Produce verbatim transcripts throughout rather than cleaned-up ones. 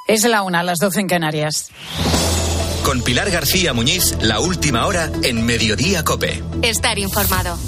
Es la una, a las doce en Canarias. Con Pilar García Muñiz, la última hora en Mediodía COPE. Estar informado.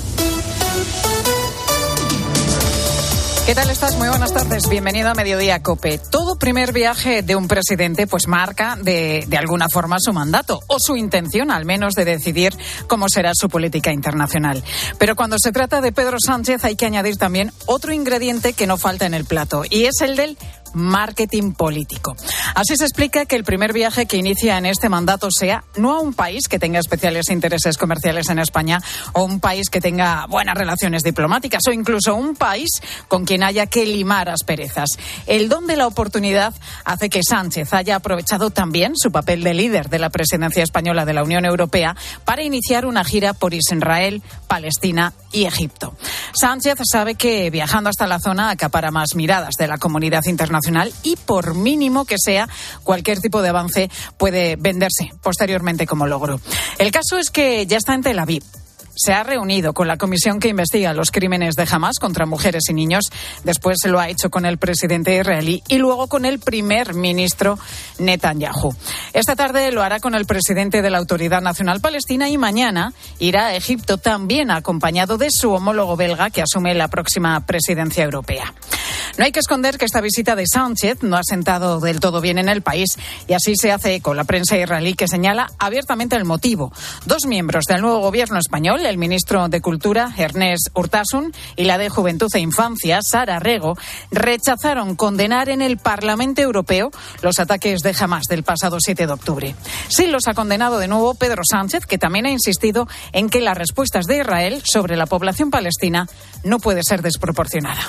¿Qué tal estás? Muy buenas tardes. Bienvenido a Mediodía COPE. Todo primer viaje de un presidente pues marca de, de alguna forma su mandato o su intención al menos de decidir cómo será su política internacional. Pero cuando se trata de Pedro Sánchez hay que añadir también otro ingrediente que no falta en el plato y es el del marketing político. Así se explica que el primer viaje que inicia en este mandato sea no a un país que tenga especiales intereses comerciales en España o un país que tenga buenas relaciones diplomáticas o incluso un país con quien haya que limar asperezas. El don de la oportunidad hace que Sánchez haya aprovechado también su papel de líder de la presidencia española de la Unión Europea para iniciar una gira por Israel, Palestina y Egipto. Sánchez sabe que viajando hasta la zona acapara más miradas de la comunidad internacional y por mínimo que sea, cualquier tipo de avance puede venderse posteriormente como logro. El caso es que ya está en Tel Aviv. Se ha reunido con la comisión que investiga los crímenes de Hamás contra mujeres y niños. Después lo ha hecho con el presidente israelí y luego con el primer ministro Netanyahu. Esta tarde lo hará con el presidente de la Autoridad Nacional Palestina y mañana irá a Egipto también acompañado de su homólogo belga que asume la próxima presidencia europea. No hay que esconder que esta visita de Sánchez no ha sentado del todo bien en el país y así se hace eco la prensa israelí que señala abiertamente el motivo. Dos miembros del nuevo gobierno español, el ministro de Cultura, Ernest Urtasun, y la de Juventud e Infancia, Sara Rego, rechazaron condenar en el Parlamento Europeo los ataques de Hamás del pasado siete de octubre. Sí los ha condenado de nuevo Pedro Sánchez, que también ha insistido en que las respuestas de Israel sobre la población palestina no puede ser desproporcionada.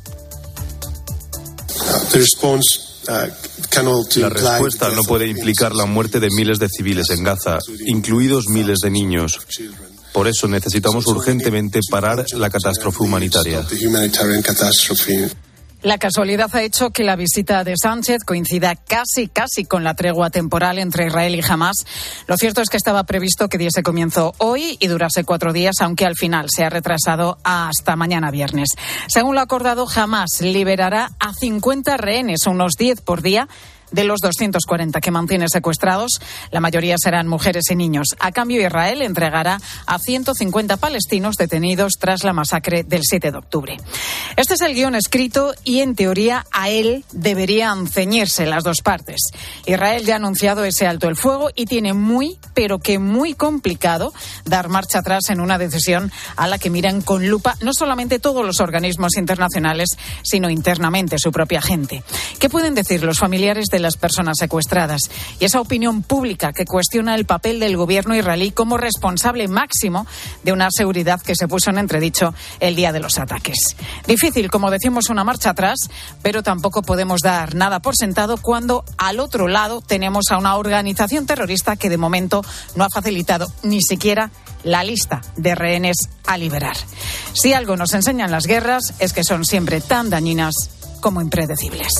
La respuesta no puede implicar la muerte de miles de civiles en Gaza, incluidos miles de niños. Por eso necesitamos urgentemente parar la catástrofe humanitaria. La casualidad ha hecho que la visita de Sánchez coincida casi, casi con la tregua temporal entre Israel y Hamás. Lo cierto es que estaba previsto que diese comienzo hoy y durase cuatro días, aunque al final se ha retrasado hasta mañana viernes. Según lo acordado, Hamás liberará a cincuenta rehenes, unos diez por día, de los doscientos cuarenta que mantiene secuestrados. La mayoría serán mujeres y niños. A cambio, Israel entregará a ciento cincuenta palestinos detenidos tras la masacre del siete de octubre. Este es el guión escrito y, en teoría, a él deberían ceñirse las dos partes. Israel ya ha anunciado ese alto el fuego y tiene muy, pero que muy complicado dar marcha atrás en una decisión a la que miran con lupa no solamente todos los organismos internacionales, sino internamente su propia gente. ¿Qué pueden decir los familiares de las personas secuestradas y esa opinión pública que cuestiona el papel del gobierno israelí como responsable máximo de una seguridad que se puso en entredicho el día de los ataques? Difícil, como decimos, una marcha atrás, pero tampoco podemos dar nada por sentado cuando al otro lado tenemos a una organización terrorista que de momento no ha facilitado ni siquiera la lista de rehenes a liberar. Si algo nos enseñan las guerras es que son siempre tan dañinas como impredecibles.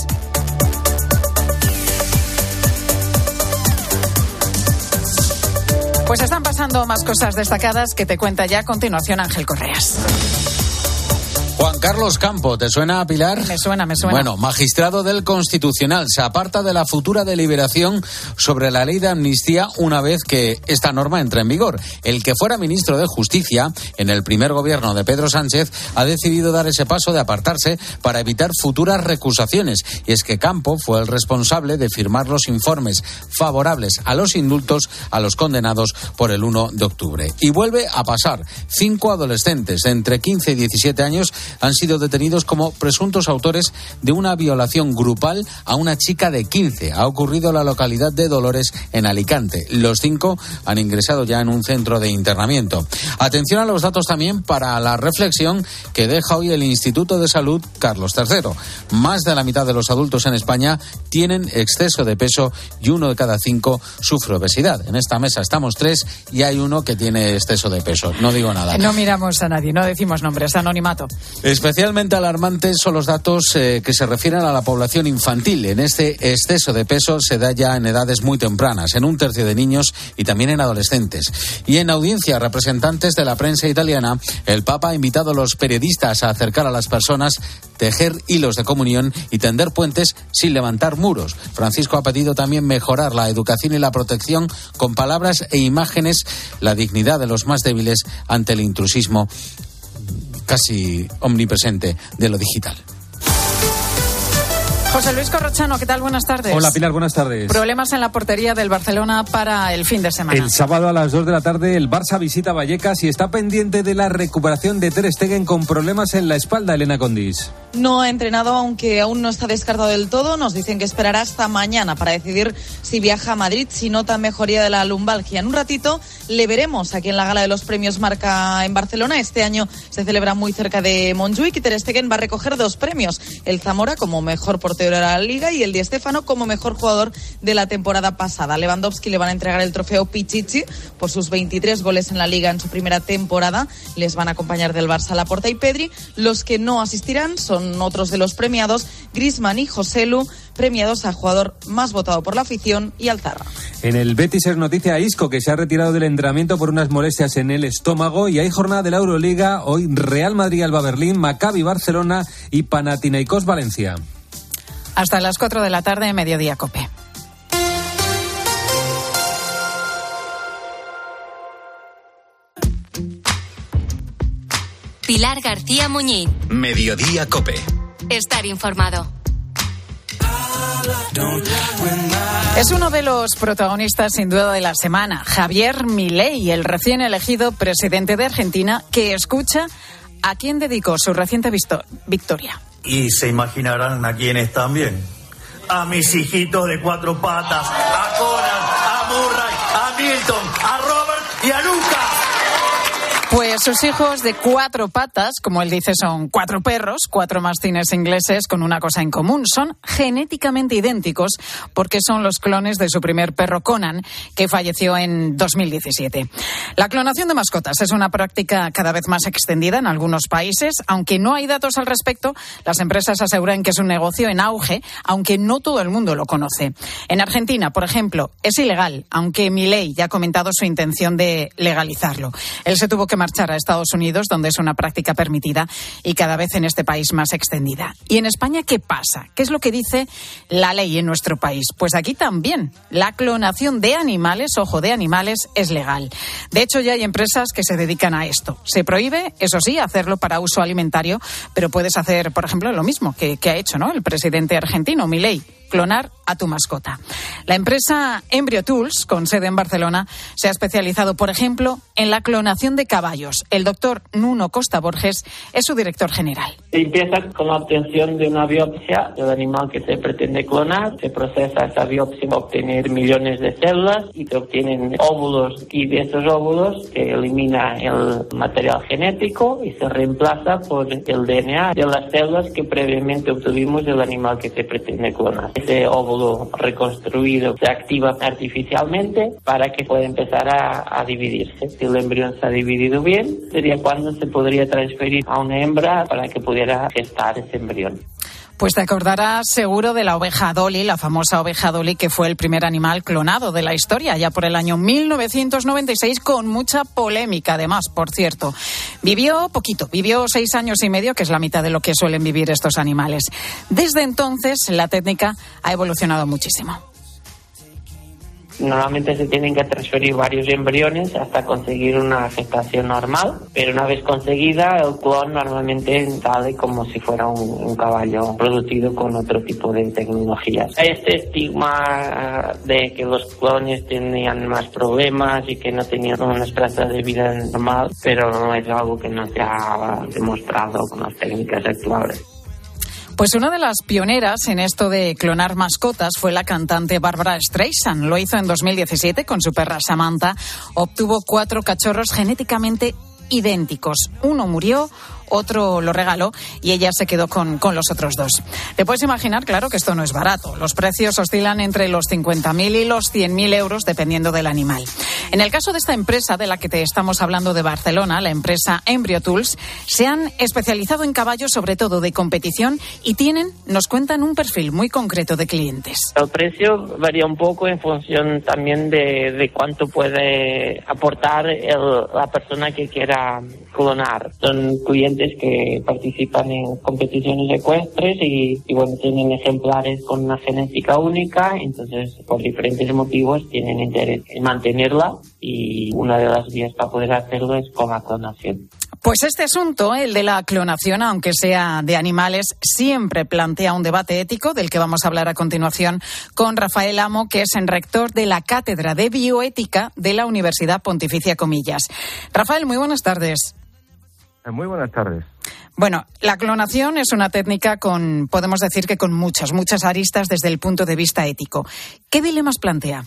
Pues están pasando más cosas destacadas que te cuenta ya a continuación Ángel Correas. Juan Carlos Campo, ¿te suena, Pilar? Me suena, me suena. Bueno, magistrado del Constitucional, se aparta de la futura deliberación sobre la ley de amnistía una vez que esta norma entre en vigor. El que fuera ministro de Justicia en el primer gobierno de Pedro Sánchez ha decidido dar ese paso de apartarse para evitar futuras recusaciones. Y es que Campo fue el responsable de firmar los informes favorables a los indultos a los condenados por el uno de octubre. Y vuelve a pasar. Cinco adolescentes de entre quince y diecisiete años han sido detenidos como presuntos autores de una violación grupal a una chica de quince. Ha ocurrido en la localidad de Dolores, en Alicante. Los cinco han ingresado ya en un centro de internamiento. Atención a los datos también para la reflexión que deja hoy el Instituto de Salud Carlos tercero. Más de la mitad de los adultos en España tienen exceso de peso y uno de cada cinco sufre obesidad. En esta mesa estamos tres y hay uno que tiene exceso de peso. No digo nada. No miramos a nadie, no decimos nombres, anonimato. Especialmente alarmantes son los datos eh, que se refieren a la población infantil. En este exceso de peso se da ya en edades muy tempranas, en un tercio de niños y también en adolescentes. Y en audiencia, representantes de la prensa italiana, el Papa ha invitado a los periodistas a acercar a las personas, tejer hilos de comunión y tender puentes sin levantar muros. Francisco ha pedido también mejorar la educación y la protección con palabras e imágenes, la dignidad de los más débiles ante el intrusismo casi omnipresente de lo digital. José Luis Corrochano, ¿qué tal? Buenas tardes. Hola Pilar, buenas tardes. Problemas en la portería del Barcelona para el fin de semana. El sábado a las dos de la tarde el Barça visita Vallecas y está pendiente de la recuperación de Ter Stegen con problemas en la espalda, Elena Condis. No ha entrenado, aunque aún no está descartado del todo. Nos dicen que esperará hasta mañana para decidir si viaja a Madrid, si nota mejoría de la lumbalgia. En un ratito le veremos aquí en la gala de los premios Marca en Barcelona. Este año se celebra muy cerca de Montjuic y Ter Stegen va a recoger dos premios. El Zamora como mejor portero de la Liga y el Di Stéfano como mejor jugador de la temporada pasada. A Lewandowski le van a entregar el trofeo Pichichi por sus veintitrés goles en la Liga en su primera temporada. Les van a acompañar del Barça Laporta y Pedri. Los que no asistirán son otros de los premiados, Griezmann y Joselu, premiados a jugador más votado por la afición, y Alzarra. En el Betis es noticia a Isco, que se ha retirado del entrenamiento por unas molestias en el estómago, y hay jornada de la Euroliga. Hoy Real Madrid, Alba Berlín, Maccabi Barcelona y Panathinaikos Valencia. Hasta las cuatro de la tarde, Mediodía Cope. Pilar García Muñiz. Mediodía Cope. Estar informado. Es uno de los protagonistas sin duda de la semana, Javier Milei, el recién elegido presidente de Argentina, que escucha a quién dedicó su reciente victoria. Y se imaginarán a quiénes también. A mis hijitos de cuatro patas, a Conan, a Murray, a Milton, a Robert y a Lucas. Pues sus hijos de cuatro patas, como él dice, son cuatro perros, cuatro mastines ingleses con una cosa en común. Son genéticamente idénticos porque son los clones de su primer perro Conan, que falleció en dos mil diecisiete. La clonación de mascotas es una práctica cada vez más extendida en algunos países. Aunque no hay datos al respecto, las empresas aseguran que es un negocio en auge, aunque no todo el mundo lo conoce. En Argentina, por ejemplo, es ilegal, aunque Milei ya ha comentado su intención de legalizarlo. Él se tuvo que marchar a Estados Unidos, donde es una práctica permitida y cada vez en este país más extendida. ¿Y en España qué pasa? ¿Qué es lo que dice la ley en nuestro país? Pues aquí también la clonación de animales, ojo, de animales, es legal. De hecho, ya hay empresas que se dedican a esto. Se prohíbe, eso sí, hacerlo para uso alimentario, pero puedes hacer, por ejemplo, lo mismo que, que ha hecho, ¿no?, el presidente argentino, Milei, clonar a tu mascota. La empresa Embryo Tools, con sede en Barcelona, se ha especializado, por ejemplo, en la clonación de caballos. El doctor Nuno Costa Borges es su director general. Se empieza con la obtención de una biopsia del animal que se pretende clonar. Se procesa esa biopsia para obtener millones de células y se obtienen óvulos, y de esos óvulos se elimina el material genético y se reemplaza por el D N A de las células que previamente obtuvimos del animal que se pretende clonar. Ese óvulo reconstruido se activa artificialmente para que pueda empezar a, a dividirse. Si el embrión se ha dividido bien, sería cuando se podría transferir a una hembra para que pudiera gestar ese embrión. Pues te acordarás seguro de la oveja Dolly, la famosa oveja Dolly, que fue el primer animal clonado de la historia, ya por el año mil novecientos noventa y seis, con mucha polémica, además, por cierto. Vivió poquito, vivió seis años y medio, que es la mitad de lo que suelen vivir estos animales. Desde entonces, la técnica ha evolucionado muchísimo. Normalmente se tienen que transferir varios embriones hasta conseguir una gestación normal, pero una vez conseguida, el clon normalmente sale como si fuera un, un caballo producido con otro tipo de tecnologías. Este estigma de que los clones tenían más problemas y que no tenían una esperanza de vida normal, pero no es algo que no se ha demostrado con las técnicas actuales. Pues una de las pioneras en esto de clonar mascotas fue la cantante Barbra Streisand. Lo hizo en dos mil diecisiete con su perra Samantha. Obtuvo cuatro cachorros genéticamente idénticos. Uno murió, otro lo regaló y ella se quedó con, con los otros dos. Te puedes imaginar, claro, que esto no es barato. Los precios oscilan entre los cincuenta mil y los cien mil euros dependiendo del animal. En el caso de esta empresa de la que te estamos hablando de Barcelona, la empresa Embryo Tools, se han especializado en caballos sobre todo de competición y tienen, nos cuentan, un perfil muy concreto de clientes. El precio varía un poco en función también de, de cuánto puede aportar el, la persona que quiera clonar. Son clientes que participan en competiciones ecuestres y, y bueno, tienen ejemplares con una genética única, entonces por diferentes motivos tienen interés en mantenerla y una de las vías para poder hacerlo es con la clonación. Pues este asunto, el de la clonación, aunque sea de animales, siempre plantea un debate ético del que vamos a hablar a continuación con Rafael Amo, que es el rector de la Cátedra de Bioética de la Universidad Pontificia Comillas. Rafael, muy buenas tardes. Muy buenas tardes. Bueno, la clonación es una técnica con, podemos decir que con muchas, muchas aristas desde el punto de vista ético. ¿Qué dilemas plantea?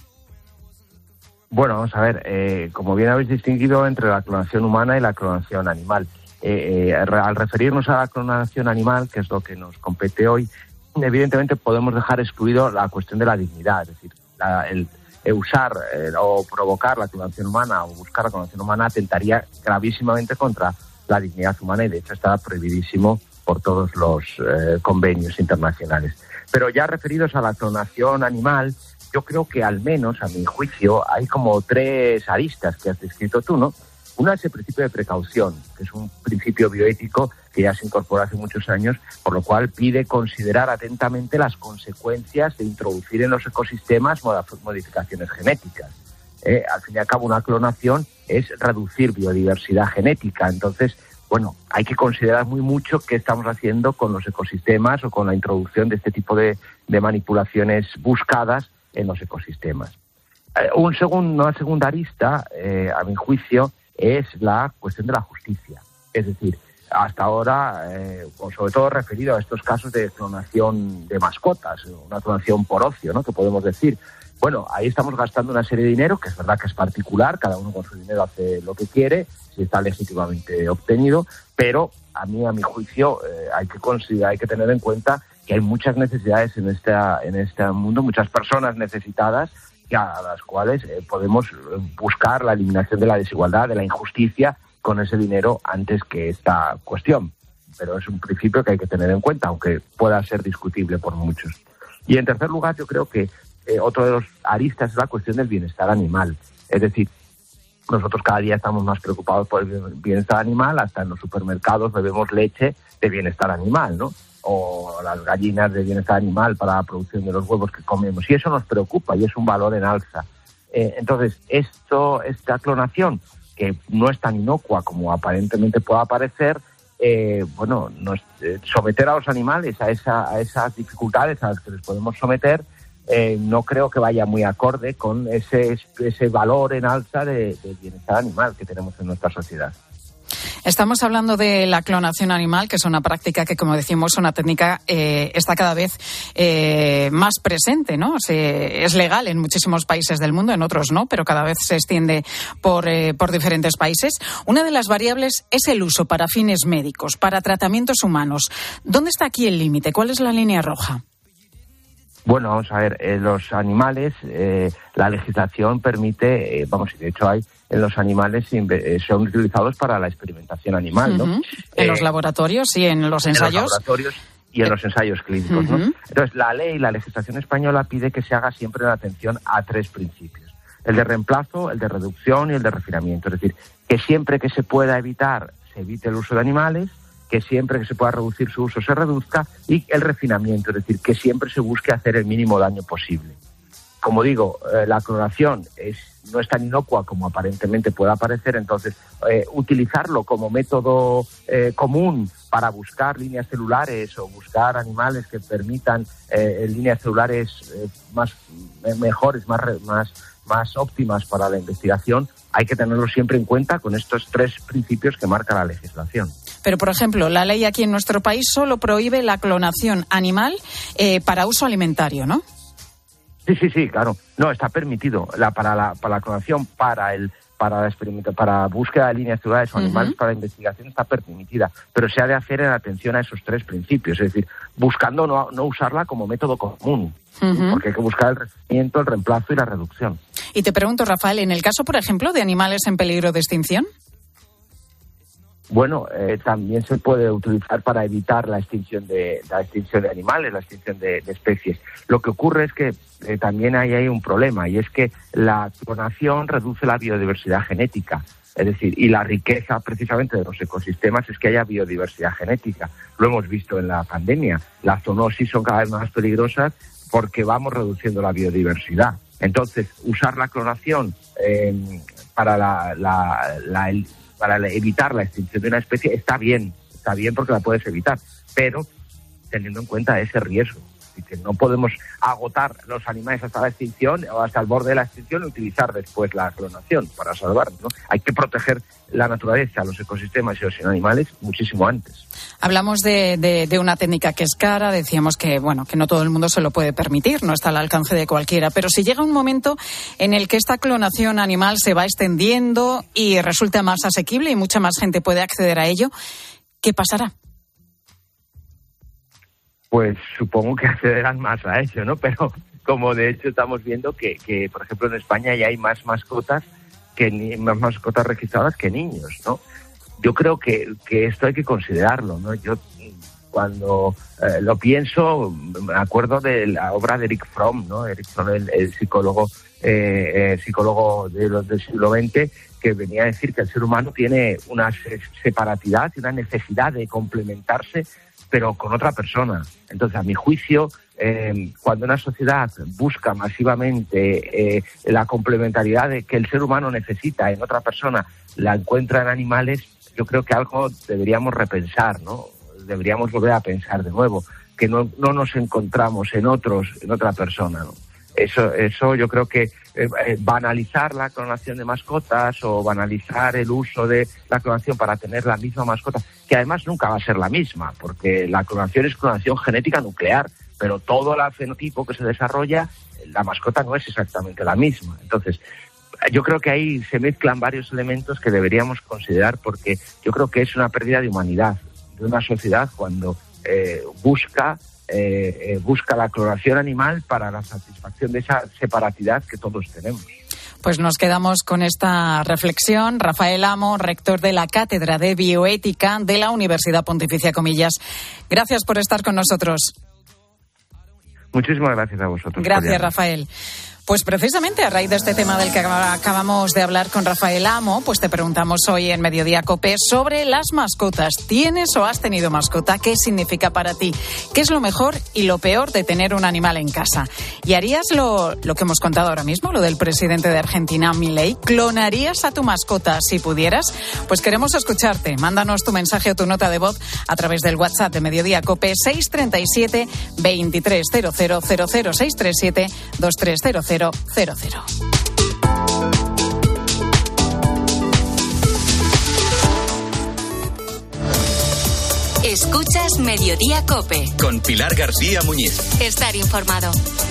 Bueno, vamos a ver, eh, como bien habéis distinguido entre la clonación humana y la clonación animal. Eh, eh, al referirnos a la clonación animal, que es lo que nos compete hoy, evidentemente podemos dejar excluido la cuestión de la dignidad, es decir, la, el, el usar eh, o provocar la clonación humana o buscar la clonación humana atentaría gravísimamente contra la dignidad humana y de hecho está prohibidísimo por todos los eh, convenios internacionales. Pero ya referidos a la clonación animal, yo creo que al menos, a mi juicio, hay como tres aristas que has descrito tú, ¿no? Una es el principio de precaución, que es un principio bioético que ya se incorporó hace muchos años, por lo cual pide considerar atentamente las consecuencias de introducir en los ecosistemas modificaciones genéticas. Eh, al fin y al cabo, una clonación es reducir biodiversidad genética. Entonces, bueno, hay que considerar muy mucho qué estamos haciendo con los ecosistemas o con la introducción de este tipo de, de manipulaciones buscadas en los ecosistemas. Eh, un segundo, una segunda arista, eh, a mi juicio, es la cuestión de la justicia. Es decir, hasta ahora, eh, o sobre todo referido a estos casos de clonación de mascotas, una clonación por ocio, ¿no?, que podemos decir. Bueno, ahí estamos gastando una serie de dinero, que es verdad que es particular, cada uno con su dinero hace lo que quiere, si está legítimamente obtenido, pero a mí, a mi juicio, eh, hay que considerar, hay que tener en cuenta que hay muchas necesidades en esta en este mundo, muchas personas necesitadas, que a las cuales eh, podemos buscar la eliminación de la desigualdad, de la injusticia, con ese dinero antes que esta cuestión. Pero es un principio que hay que tener en cuenta, aunque pueda ser discutible por muchos. Y en tercer lugar, yo creo que eh, otro de los aristas es la cuestión del bienestar animal. Es decir, nosotros cada día estamos más preocupados por el bienestar animal, hasta en los supermercados bebemos leche de bienestar animal, ¿no? O las gallinas de bienestar animal para la producción de los huevos que comemos. Y eso nos preocupa y es un valor en alza. Eh, entonces, esto, esta clonación, que no es tan inocua como aparentemente pueda parecer, eh, bueno, nos, eh, someter a los animales a, esa, a esas dificultades a las que les podemos someter, eh, no creo que vaya muy acorde con ese, ese valor en alza de, de bienestar animal que tenemos en nuestra sociedad. Estamos hablando de la clonación animal, que es una práctica que, como decimos, una técnica eh, está cada vez eh, más presente, ¿no? Se, es legal en muchísimos países del mundo, en otros no, pero cada vez se extiende por, eh, por diferentes países. Una de las variables es el uso para fines médicos, para tratamientos humanos. ¿Dónde está aquí el límite? ¿Cuál es la línea roja? Bueno, vamos a ver, eh, los animales, eh, la legislación permite, eh, vamos, de hecho hay, en los animales eh, son utilizados para la experimentación animal, ¿no? Uh-huh. En eh, los laboratorios y en los ensayos. En los laboratorios y en los ensayos clínicos, uh-huh. ¿no? Entonces, la ley, la legislación española pide que se haga siempre en atención a tres principios. El de reemplazo, el de reducción y el de refinamiento. Es decir, que siempre que se pueda evitar, se evite el uso de animales, que siempre que se pueda reducir su uso se reduzca, y el refinamiento, es decir, que siempre se busque hacer el mínimo daño posible. Como digo, eh, la clonación es, no es tan inocua como aparentemente pueda parecer, entonces eh, utilizarlo como método eh, común para buscar líneas celulares o buscar animales que permitan eh, líneas celulares eh, más eh, mejores, más, más, más óptimas para la investigación, hay que tenerlo siempre en cuenta con estos tres principios que marca la legislación. Pero, por ejemplo, la ley aquí en nuestro país solo prohíbe la clonación animal eh, para uso alimentario, ¿no? Sí, sí, sí, claro. No, está permitido la, para, la, para la clonación para el para la experimenta, para búsqueda de líneas celulares o animales, uh-huh. para la investigación está permitida, pero se ha de hacer en atención a esos tres principios, es decir, buscando no, no usarla como método común, uh-huh. porque hay que buscar el refinamiento, el reemplazo y la reducción. Y te pregunto, Rafael, en el caso, por ejemplo, de animales en peligro de extinción. Bueno, eh, también se puede utilizar para evitar la extinción de la extinción de animales, la extinción de, de especies. Lo que ocurre es que eh, también hay, hay un problema, y es que la clonación reduce la biodiversidad genética. Es decir, y la riqueza precisamente de los ecosistemas es que haya biodiversidad genética. Lo hemos visto en la pandemia. Las zoonosis son cada vez más peligrosas porque vamos reduciendo la biodiversidad. Entonces, usar la clonación eh, para la... la, la el, para evitar la extinción de una especie está bien, está bien porque la puedes evitar, pero teniendo en cuenta ese riesgo, y que no podemos agotar los animales hasta la extinción o hasta el borde de la extinción y utilizar después la clonación para salvarlos, ¿no? Hay que proteger la naturaleza, los ecosistemas y los animales muchísimo antes. Hablamos de, de, de una técnica que es cara, decíamos que bueno que no todo el mundo se lo puede permitir, no está al alcance de cualquiera, pero si llega un momento en el que esta clonación animal se va extendiendo y resulta más asequible y mucha más gente puede acceder a ello, ¿qué pasará? Pues supongo que accederán más a ello, ¿no? Pero como de hecho estamos viendo que, que por ejemplo, en España ya hay más mascotas que ni, más mascotas registradas que niños, ¿no? Yo creo que, que esto hay que considerarlo, ¿no? Yo cuando eh, lo pienso me acuerdo de la obra de Erich Fromm, ¿no? Erich Fromm, el, el psicólogo eh, eh, psicólogo de los del siglo veinte, que venía a decir que el ser humano tiene una separatidad y una necesidad de complementarse, pero con otra persona. Entonces, a mi juicio, eh, cuando una sociedad busca masivamente eh, la complementariedad de que el ser humano necesita en otra persona, la encuentra en animales, yo creo que algo deberíamos repensar, ¿no? Deberíamos volver a pensar de nuevo, que no, no nos encontramos en otros, en otra persona, ¿no? Eso, eso yo creo que eh, banalizar la clonación de mascotas o banalizar el uso de la clonación para tener la misma mascota, que además nunca va a ser la misma, porque la clonación es clonación genética nuclear, pero todo el fenotipo que se desarrolla, la mascota no es exactamente la misma. Entonces, yo creo que ahí se mezclan varios elementos que deberíamos considerar, porque yo creo que es una pérdida de humanidad de una sociedad cuando eh, busca Eh, eh, busca la clonación animal para la satisfacción de esa separatidad que todos tenemos. Pues nos quedamos con esta reflexión. Rafael Amo, rector de la Cátedra de Bioética de la Universidad Pontificia Comillas. Gracias por estar con nosotros. Muchísimas gracias a vosotros. Gracias, Rafael. Pues precisamente a raíz de este tema del que acabamos de hablar con Rafael Amo, pues te preguntamos hoy en Mediodía COPE sobre las mascotas. ¿Tienes o has tenido mascota? ¿Qué significa para ti? ¿Qué es lo mejor y lo peor de tener un animal en casa? ¿Y harías lo, lo que hemos contado ahora mismo, lo del presidente de Argentina, Milei? ¿Clonarías a tu mascota si pudieras? Pues queremos escucharte. Mándanos tu mensaje o tu nota de voz a través del WhatsApp de Mediodía COPE seis tres siete, veintitrés cero cero cero cero, seis tres siete, veintitrés cero cero cero cero. Escuchas Mediodía COPE. Con Pilar García Muñiz. Estar informado.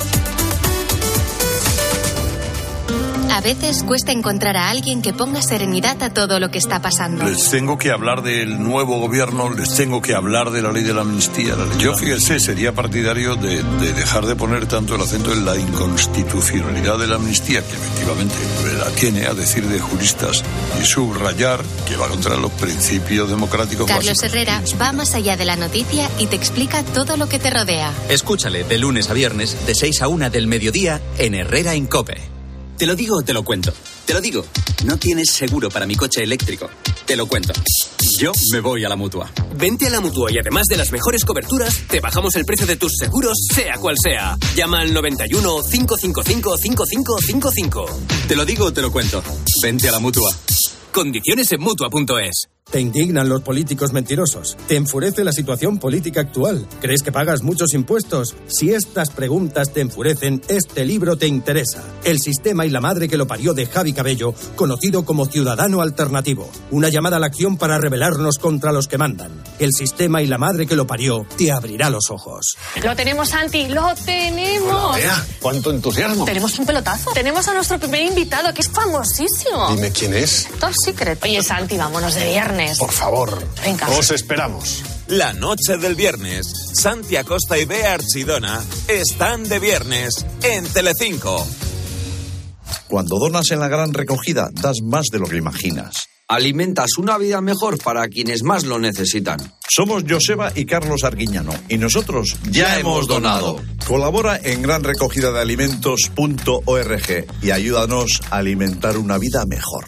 A veces cuesta encontrar a alguien que ponga serenidad a todo lo que está pasando. Les tengo que hablar del nuevo gobierno, les tengo que hablar de la ley de la amnistía. La ley Yo, fíjese, sería partidario de, de dejar de poner tanto el acento en la inconstitucionalidad de la amnistía, que efectivamente la tiene, a decir de juristas, y subrayar que va contra los principios democráticos Carlos básicos. Herrera va más allá de la noticia y te explica todo lo que te rodea. Escúchale de lunes a viernes, de seis a una del mediodía, en Herrera en COPE. Te lo digo o te lo cuento. Te lo digo. No tienes seguro para mi coche eléctrico. Te lo cuento. Yo me voy a la Mutua. Vente a la Mutua y además de las mejores coberturas, te bajamos el precio de tus seguros, sea cual sea. Llama al noventa y uno, cinco cinco cinco, cinco cinco cinco cinco. Te lo digo o te lo cuento. Vente a la Mutua. Condiciones en Mutua punto es. Te indignan los políticos mentirosos. Te enfurece la situación política actual. ¿Crees que pagas muchos impuestos? Si estas preguntas te enfurecen, este libro te interesa. El sistema y la madre que lo parió, de Javi Cabello, conocido como Ciudadano Alternativo. Una llamada a la acción para rebelarnos contra los que mandan. El sistema y la madre que lo parió te abrirá los ojos. Lo tenemos, Santi, lo tenemos. Vea, cuánto entusiasmo. Tenemos un pelotazo. Tenemos a nuestro primer invitado, que es famosísimo. Dime quién es. Top secret. Oye, Santi, vámonos de viernes. Por favor, venga. Os esperamos. La noche del viernes, Santi Acosta y Bea Archidona están de viernes en Telecinco. Cuando donas en la gran recogida, das más de lo que imaginas. Alimentas una vida mejor para quienes más lo necesitan. Somos Joseba y Carlos Arguiñano, y nosotros ya, ya hemos donado. donado. Colabora en gran recogida de alimentos punto org y ayúdanos a alimentar una vida mejor.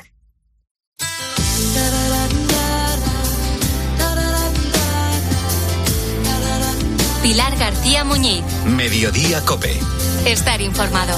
Pilar García Muñiz. Mediodía COPE. Estar informado.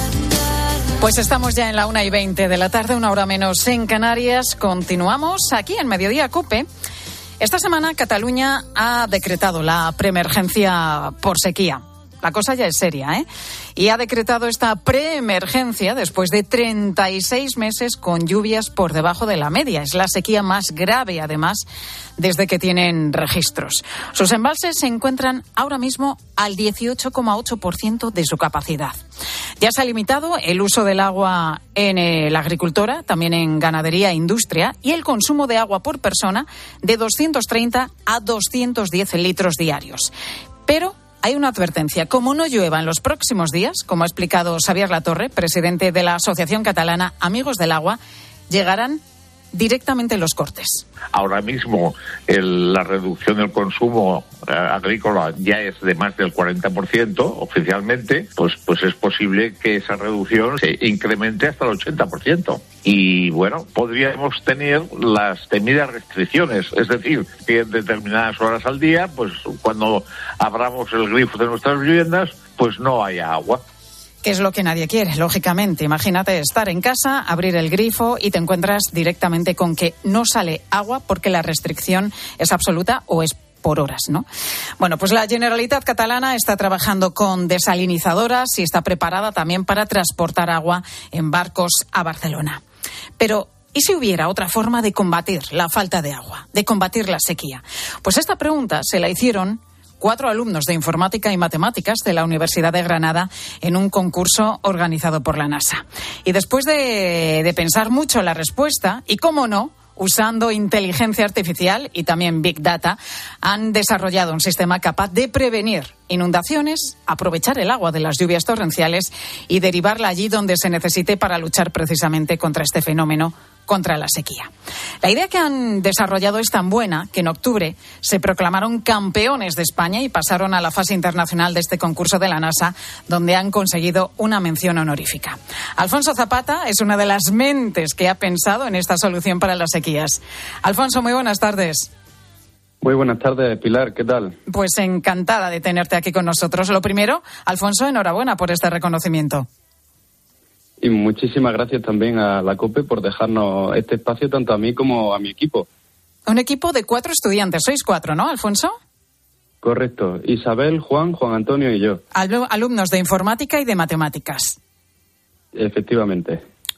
Pues estamos ya en la una y veinte de la tarde, una hora menos en Canarias. Continuamos aquí en Mediodía COPE. Esta semana Cataluña ha decretado la preemergencia por sequía. La cosa ya es seria, ¿eh? Y ha decretado esta preemergencia después de treinta y seis meses con lluvias por debajo de la media. Es la sequía más grave, además, desde que tienen registros. Sus embalses se encuentran ahora mismo al dieciocho coma ocho por ciento de su capacidad. Ya se ha limitado el uso del agua en eh, la agricultura, también en ganadería e industria, y el consumo de agua por persona de doscientos treinta a doscientos diez litros diarios. Pero hay una advertencia. Como no llueva en los próximos días, como ha explicado Xavier Latorre, presidente de la Asociación Catalana Amigos del Agua, llegarán directamente los cortes. Ahora mismo el, la reducción del consumo eh, agrícola ya es de más del cuarenta por ciento oficialmente, pues, pues es posible que esa reducción se incremente hasta el ochenta por ciento. Y bueno, podríamos tener las temidas restricciones, es decir, que en determinadas horas al día, pues cuando abramos el grifo de nuestras viviendas, pues no haya agua. Que es lo que nadie quiere, lógicamente. Imagínate estar en casa, abrir el grifo y te encuentras directamente con que no sale agua porque la restricción es absoluta o es por horas, ¿no? Bueno, pues la Generalitat catalana está trabajando con desalinizadoras y está preparada también para transportar agua en barcos a Barcelona. Pero ¿y si hubiera otra forma de combatir la falta de agua, de combatir la sequía? Pues esta pregunta se la hicieron cuatro alumnos de informática y matemáticas de la Universidad de Granada en un concurso organizado por la NASA. Y después de, de pensar mucho la respuesta, y cómo no, usando inteligencia artificial y también Big Data, han desarrollado un sistema capaz de prevenir inundaciones, aprovechar el agua de las lluvias torrenciales y derivarla allí donde se necesite para luchar precisamente contra este fenómeno, contra la sequía. La idea que han desarrollado es tan buena que en octubre se proclamaron campeones de España y pasaron a la fase internacional de este concurso de la NASA, donde han conseguido una mención honorífica. Alfonso Zapata es una de las mentes que ha pensado en esta solución para las sequías. Alfonso, muy buenas tardes. Muy buenas tardes, Pilar, ¿qué tal? Pues encantada de tenerte aquí con nosotros. Lo primero, Alfonso, enhorabuena por este reconocimiento. Y muchísimas gracias también a la COPE por dejarnos este espacio tanto a mí como a mi equipo. Un equipo de cuatro estudiantes, sois cuatro, ¿no, Alfonso? Correcto, Isabel, Juan, Juan Antonio y yo. Al- alumnos de informática y de matemáticas. Efectivamente.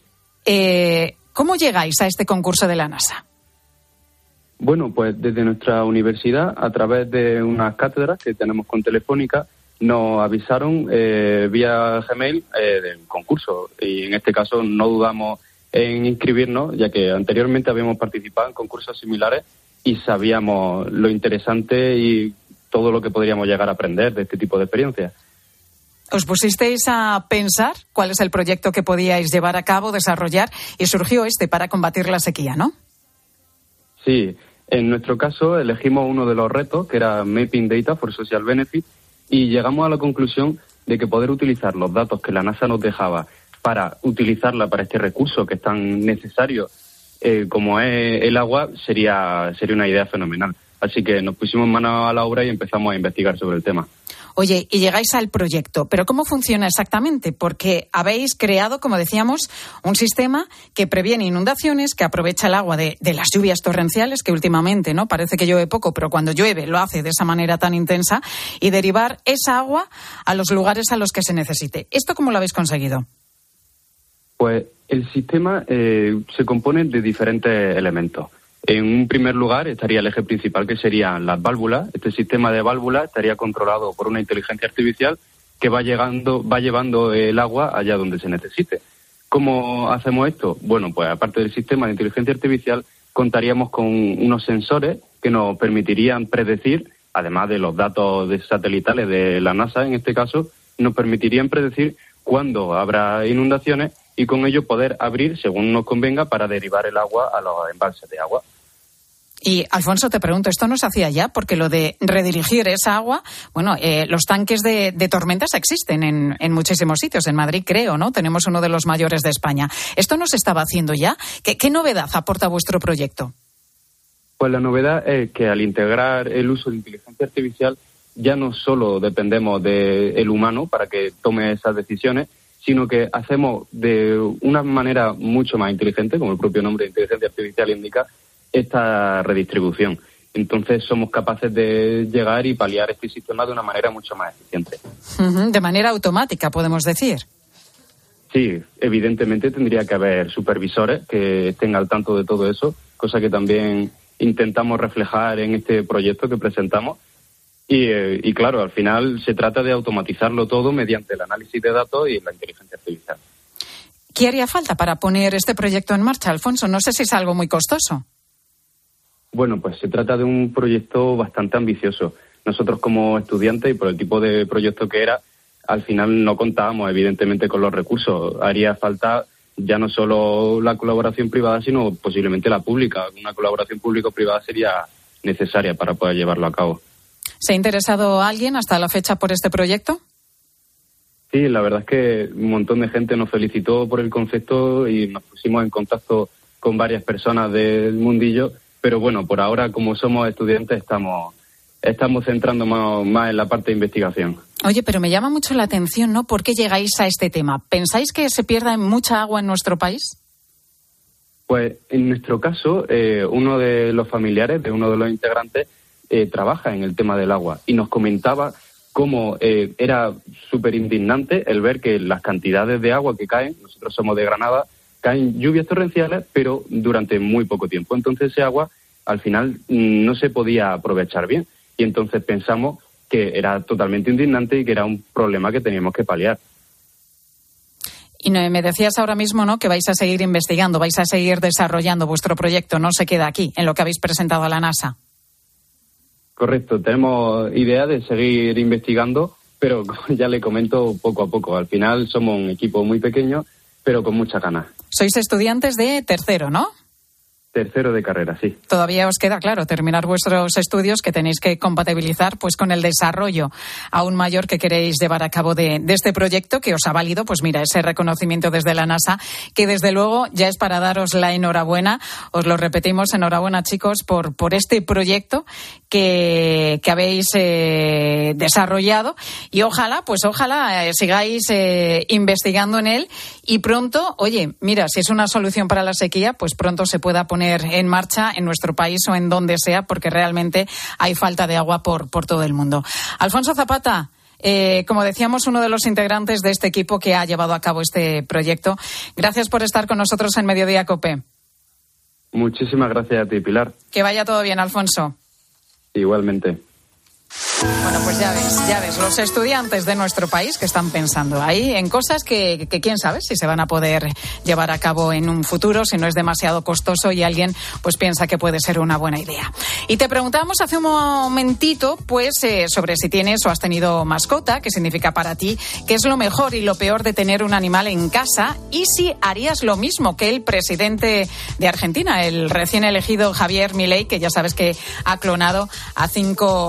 Eh, ¿Cómo llegáis a este concurso de la NASA? Bueno, pues desde nuestra universidad, a través de unas cátedras que tenemos con Telefónica, nos avisaron eh, vía Gmail eh, del concurso y en este caso no dudamos en inscribirnos, ya que anteriormente habíamos participado en concursos similares y sabíamos lo interesante y todo lo que podríamos llegar a aprender de este tipo de experiencias. Os pusisteis a pensar cuál es el proyecto que podíais llevar a cabo, desarrollar, y surgió este para combatir la sequía, ¿no? Sí, en nuestro caso elegimos uno de los retos, que era Mapping Data for Social Benefit, y llegamos a la conclusión de que poder utilizar los datos que la NASA nos dejaba para utilizarla para este recurso que es tan necesario eh, como es el agua sería, sería una idea fenomenal. Así que nos pusimos manos a la obra y empezamos a investigar sobre el tema. Oye, y llegáis al proyecto, pero ¿cómo funciona exactamente? Porque habéis creado, como decíamos, un sistema que previene inundaciones, que aprovecha el agua de, de las lluvias torrenciales, que últimamente, ¿no? Parece que llueve poco, pero cuando llueve lo hace de esa manera tan intensa, y derivar esa agua a los lugares a los que se necesite. ¿Esto cómo lo habéis conseguido? Pues el sistema eh, se compone de diferentes elementos. En un primer lugar estaría el eje principal, que serían las válvulas. Este sistema de válvulas estaría controlado por una inteligencia artificial que va llegando, va llevando el agua allá donde se necesite. ¿Cómo hacemos esto? Bueno, pues aparte del sistema de inteligencia artificial, contaríamos con unos sensores que nos permitirían predecir, además de los datos de satelitales de la NASA en este caso, nos permitirían predecir cuándo habrá inundaciones y con ello poder abrir, según nos convenga, para derivar el agua a los embalses de agua. Y, Alfonso, te pregunto, ¿esto no se hacía ya? Porque lo de redirigir esa agua, bueno, eh, los tanques de, de tormentas existen en, en muchísimos sitios. En Madrid, creo, ¿no? Tenemos uno de los mayores de España. ¿Esto no se estaba haciendo ya? ¿Qué, qué novedad aporta vuestro proyecto? Pues la novedad es que al integrar el uso de inteligencia artificial ya no solo dependemos del humano para que tome esas decisiones, sino que hacemos de una manera mucho más inteligente, como el propio nombre de inteligencia artificial indica, esta redistribución. Entonces somos capaces de llegar y paliar este sistema de una manera mucho más eficiente. Uh-huh, de manera automática, podemos decir. Sí, evidentemente tendría que haber supervisores que estén al tanto de todo eso, cosa que también intentamos reflejar en este proyecto que presentamos. Y, eh, y claro, al final se trata de automatizarlo todo mediante el análisis de datos y la inteligencia artificial. ¿Qué haría falta para poner este proyecto en marcha, Alfonso? No sé si es algo muy costoso. Bueno, pues se trata de un proyecto bastante ambicioso. Nosotros como estudiantes, y por el tipo de proyecto que era, al final no contábamos evidentemente con los recursos. Haría falta ya no solo la colaboración privada, sino posiblemente la pública. Una colaboración público-privada sería necesaria para poder llevarlo a cabo. ¿Se ha interesado alguien hasta la fecha por este proyecto? Sí, la verdad es que un montón de gente nos felicitó por el concepto y nos pusimos en contacto con varias personas del mundillo, pero bueno, por ahora, como somos estudiantes, estamos, estamos centrando más, más en la parte de investigación. Oye, pero me llama mucho la atención, ¿no? ¿Por qué llegáis a este tema? ¿Pensáis que se pierda mucha agua en nuestro país? Pues en nuestro caso, eh, uno de los familiares de uno de los integrantes eh, trabaja en el tema del agua y nos comentaba cómo eh, era súper indignante el ver que las cantidades de agua que caen, nosotros somos de Granada, caen lluvias torrenciales, pero durante muy poco tiempo. Entonces ese agua, al final, no se podía aprovechar bien. Y entonces pensamos que era totalmente indignante y que era un problema que teníamos que paliar. Y me decías ahora mismo, ¿no?, que vais a seguir investigando, vais a seguir desarrollando vuestro proyecto. No se queda aquí, en lo que habéis presentado a la NASA. Correcto, tenemos idea de seguir investigando, pero ya le comento poco a poco. Al final somos un equipo muy pequeño, pero con mucha ganas. Sois estudiantes de tercero, ¿no? Tercero de carrera, sí. Todavía os queda, claro, terminar vuestros estudios que tenéis que compatibilizar pues con el desarrollo aún mayor que queréis llevar a cabo de, de este proyecto que os ha valido, pues mira, ese reconocimiento desde la NASA, que desde luego ya es para daros la enhorabuena. Os lo repetimos, enhorabuena, chicos, por, por este proyecto que, que habéis eh, desarrollado y ojalá, pues ojalá eh, sigáis eh, investigando en él y pronto, oye, mira, si es una solución para la sequía, pues pronto se pueda poner en marcha en nuestro país o en donde sea, porque realmente hay falta de agua por, por todo el mundo. Alfonso Zapata, eh, como decíamos, uno de los integrantes de este equipo que ha llevado a cabo este proyecto. Gracias por estar con nosotros en Mediodía COPE. Muchísimas gracias a ti, Pilar. Que vaya todo bien, Alfonso. Igualmente. Bueno, pues ya ves, ya ves, los estudiantes de nuestro país que están pensando ahí en cosas que, que quién sabe si se van a poder llevar a cabo en un futuro, si no es demasiado costoso y alguien pues piensa que puede ser una buena idea. Y te preguntábamos hace un momentito pues eh, sobre si tienes o has tenido mascota, qué significa para ti, qué es lo mejor y lo peor de tener un animal en casa y si harías lo mismo que el presidente de Argentina, el recién elegido Javier Milei, que ya sabes que ha clonado a cinco perros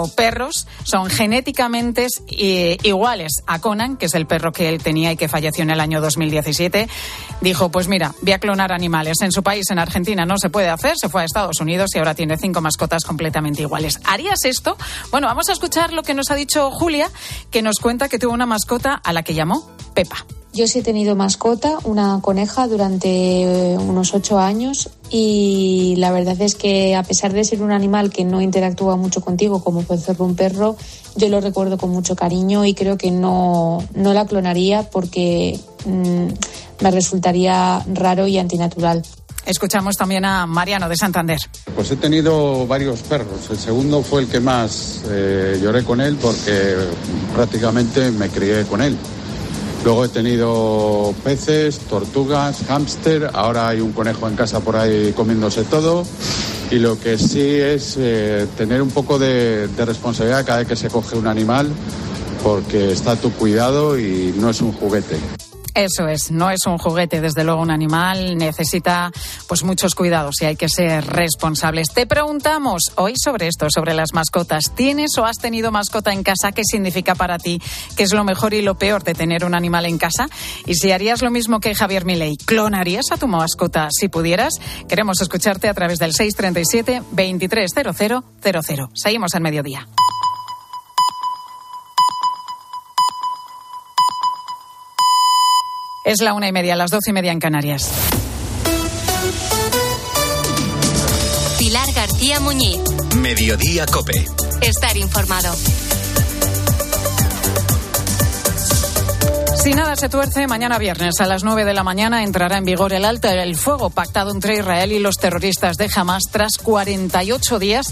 perros son genéticamente eh, iguales a Conan, que es el perro que él tenía y que falleció en el año dos mil diecisiete. Dijo, pues mira, voy a clonar animales. En su país, en Argentina, no se puede hacer. Se fue a Estados Unidos y ahora tiene cinco mascotas completamente iguales. ¿Harías esto? Bueno, vamos a escuchar lo que nos ha dicho Julia, que nos cuenta que tuvo una mascota a la que llamó Pepa. Yo sí he tenido mascota, una coneja, durante unos ocho años y la verdad es que a pesar de ser un animal que no interactúa mucho contigo, como puede ser un perro, yo lo recuerdo con mucho cariño y creo que no, no la clonaría porque mmm, me resultaría raro y antinatural. Escuchamos también a Mariano de Santander. Pues he tenido varios perros. El segundo fue el que más eh, lloré con él porque prácticamente me crié con él. Luego he tenido peces, tortugas, hámster, ahora hay un conejo en casa por ahí comiéndose todo. Y lo que sí es eh, tener un poco de, de responsabilidad cada vez que se coge un animal, porque está a tu cuidado y no es un juguete. Eso es, no es un juguete, desde luego un animal necesita pues muchos cuidados y hay que ser responsables. Te preguntamos hoy sobre esto, sobre las mascotas. ¿Tienes o has tenido mascota en casa? ¿Qué significa para ti? ¿Qué es lo mejor y lo peor de tener un animal en casa? Y si harías lo mismo que Javier Milei, ¿clonarías a tu mascota si pudieras? Queremos escucharte a través del seis treinta y siete, veintitrés cero cero cero cero. Seguimos en Mediodía. Es la una y media, las doce y media en Canarias. Pilar García Muñiz. Mediodía COPE. Estar informado. Si nada se tuerce, mañana viernes a las nueve de la mañana entrará en vigor el alto el fuego pactado entre Israel y los terroristas de Hamás tras cuarenta y ocho días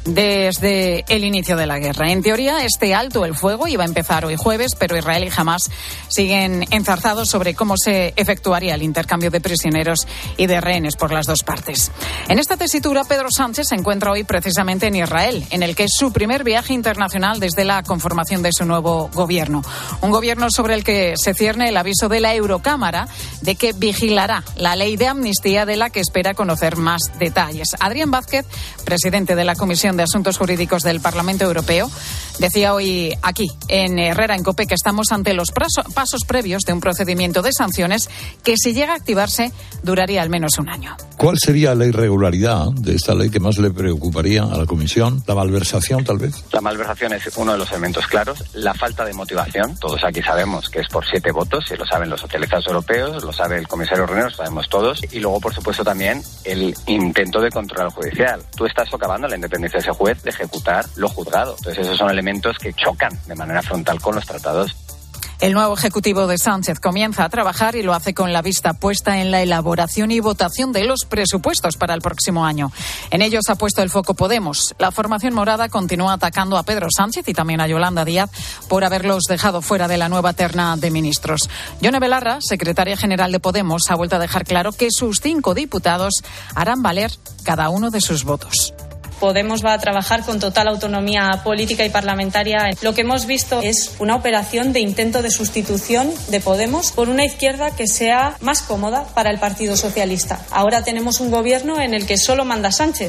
desde el inicio de la guerra. En teoría, este alto el fuego iba a empezar hoy jueves, pero Israel y Hamás siguen enzarzados sobre cómo se efectuaría el intercambio de prisioneros y de rehenes por las dos partes. En esta tesitura, Pedro Sánchez se encuentra hoy precisamente en Israel, en el que es su primer viaje internacional desde la conformación de su nuevo gobierno. Un gobierno sobre el que se cierne el aviso de la Eurocámara de que vigilará la ley de amnistía, de la que espera conocer más detalles. Adrián Vázquez, presidente de la Comisión de Asuntos Jurídicos del Parlamento Europeo, decía hoy aquí en Herrera en COPE que estamos ante los pasos previos de un procedimiento de sanciones que, si llega a activarse, duraría al menos un año. ¿Cuál sería la irregularidad de esta ley que más le preocuparía a la Comisión? ¿La malversación, tal vez? La malversación es uno de los elementos claros. La falta de motivación. Todos aquí sabemos que es por siete votos, y lo saben los socialistas europeos, lo sabe el comisario Reunión, lo sabemos todos. Y luego, por supuesto, también el intento de control judicial. Tú estás socavando la independencia de ese juez de ejecutar lo juzgado. Entonces, esos son elementos que chocan de manera frontal con los tratados. El nuevo ejecutivo de Sánchez comienza a trabajar y lo hace con la vista puesta en la elaboración y votación de los presupuestos para el próximo año. En ellos ha puesto el foco Podemos. La formación morada continúa atacando a Pedro Sánchez y también a Yolanda Díaz por haberlos dejado fuera de la nueva terna de ministros. Yone Belarra, secretaria general de Podemos, ha vuelto a dejar claro que sus cinco diputados harán valer cada uno de sus votos. Podemos va a trabajar con total autonomía política y parlamentaria. Lo que hemos visto es una operación de intento de sustitución de Podemos por una izquierda que sea más cómoda para el Partido Socialista. Ahora tenemos un gobierno en el que solo manda Sánchez.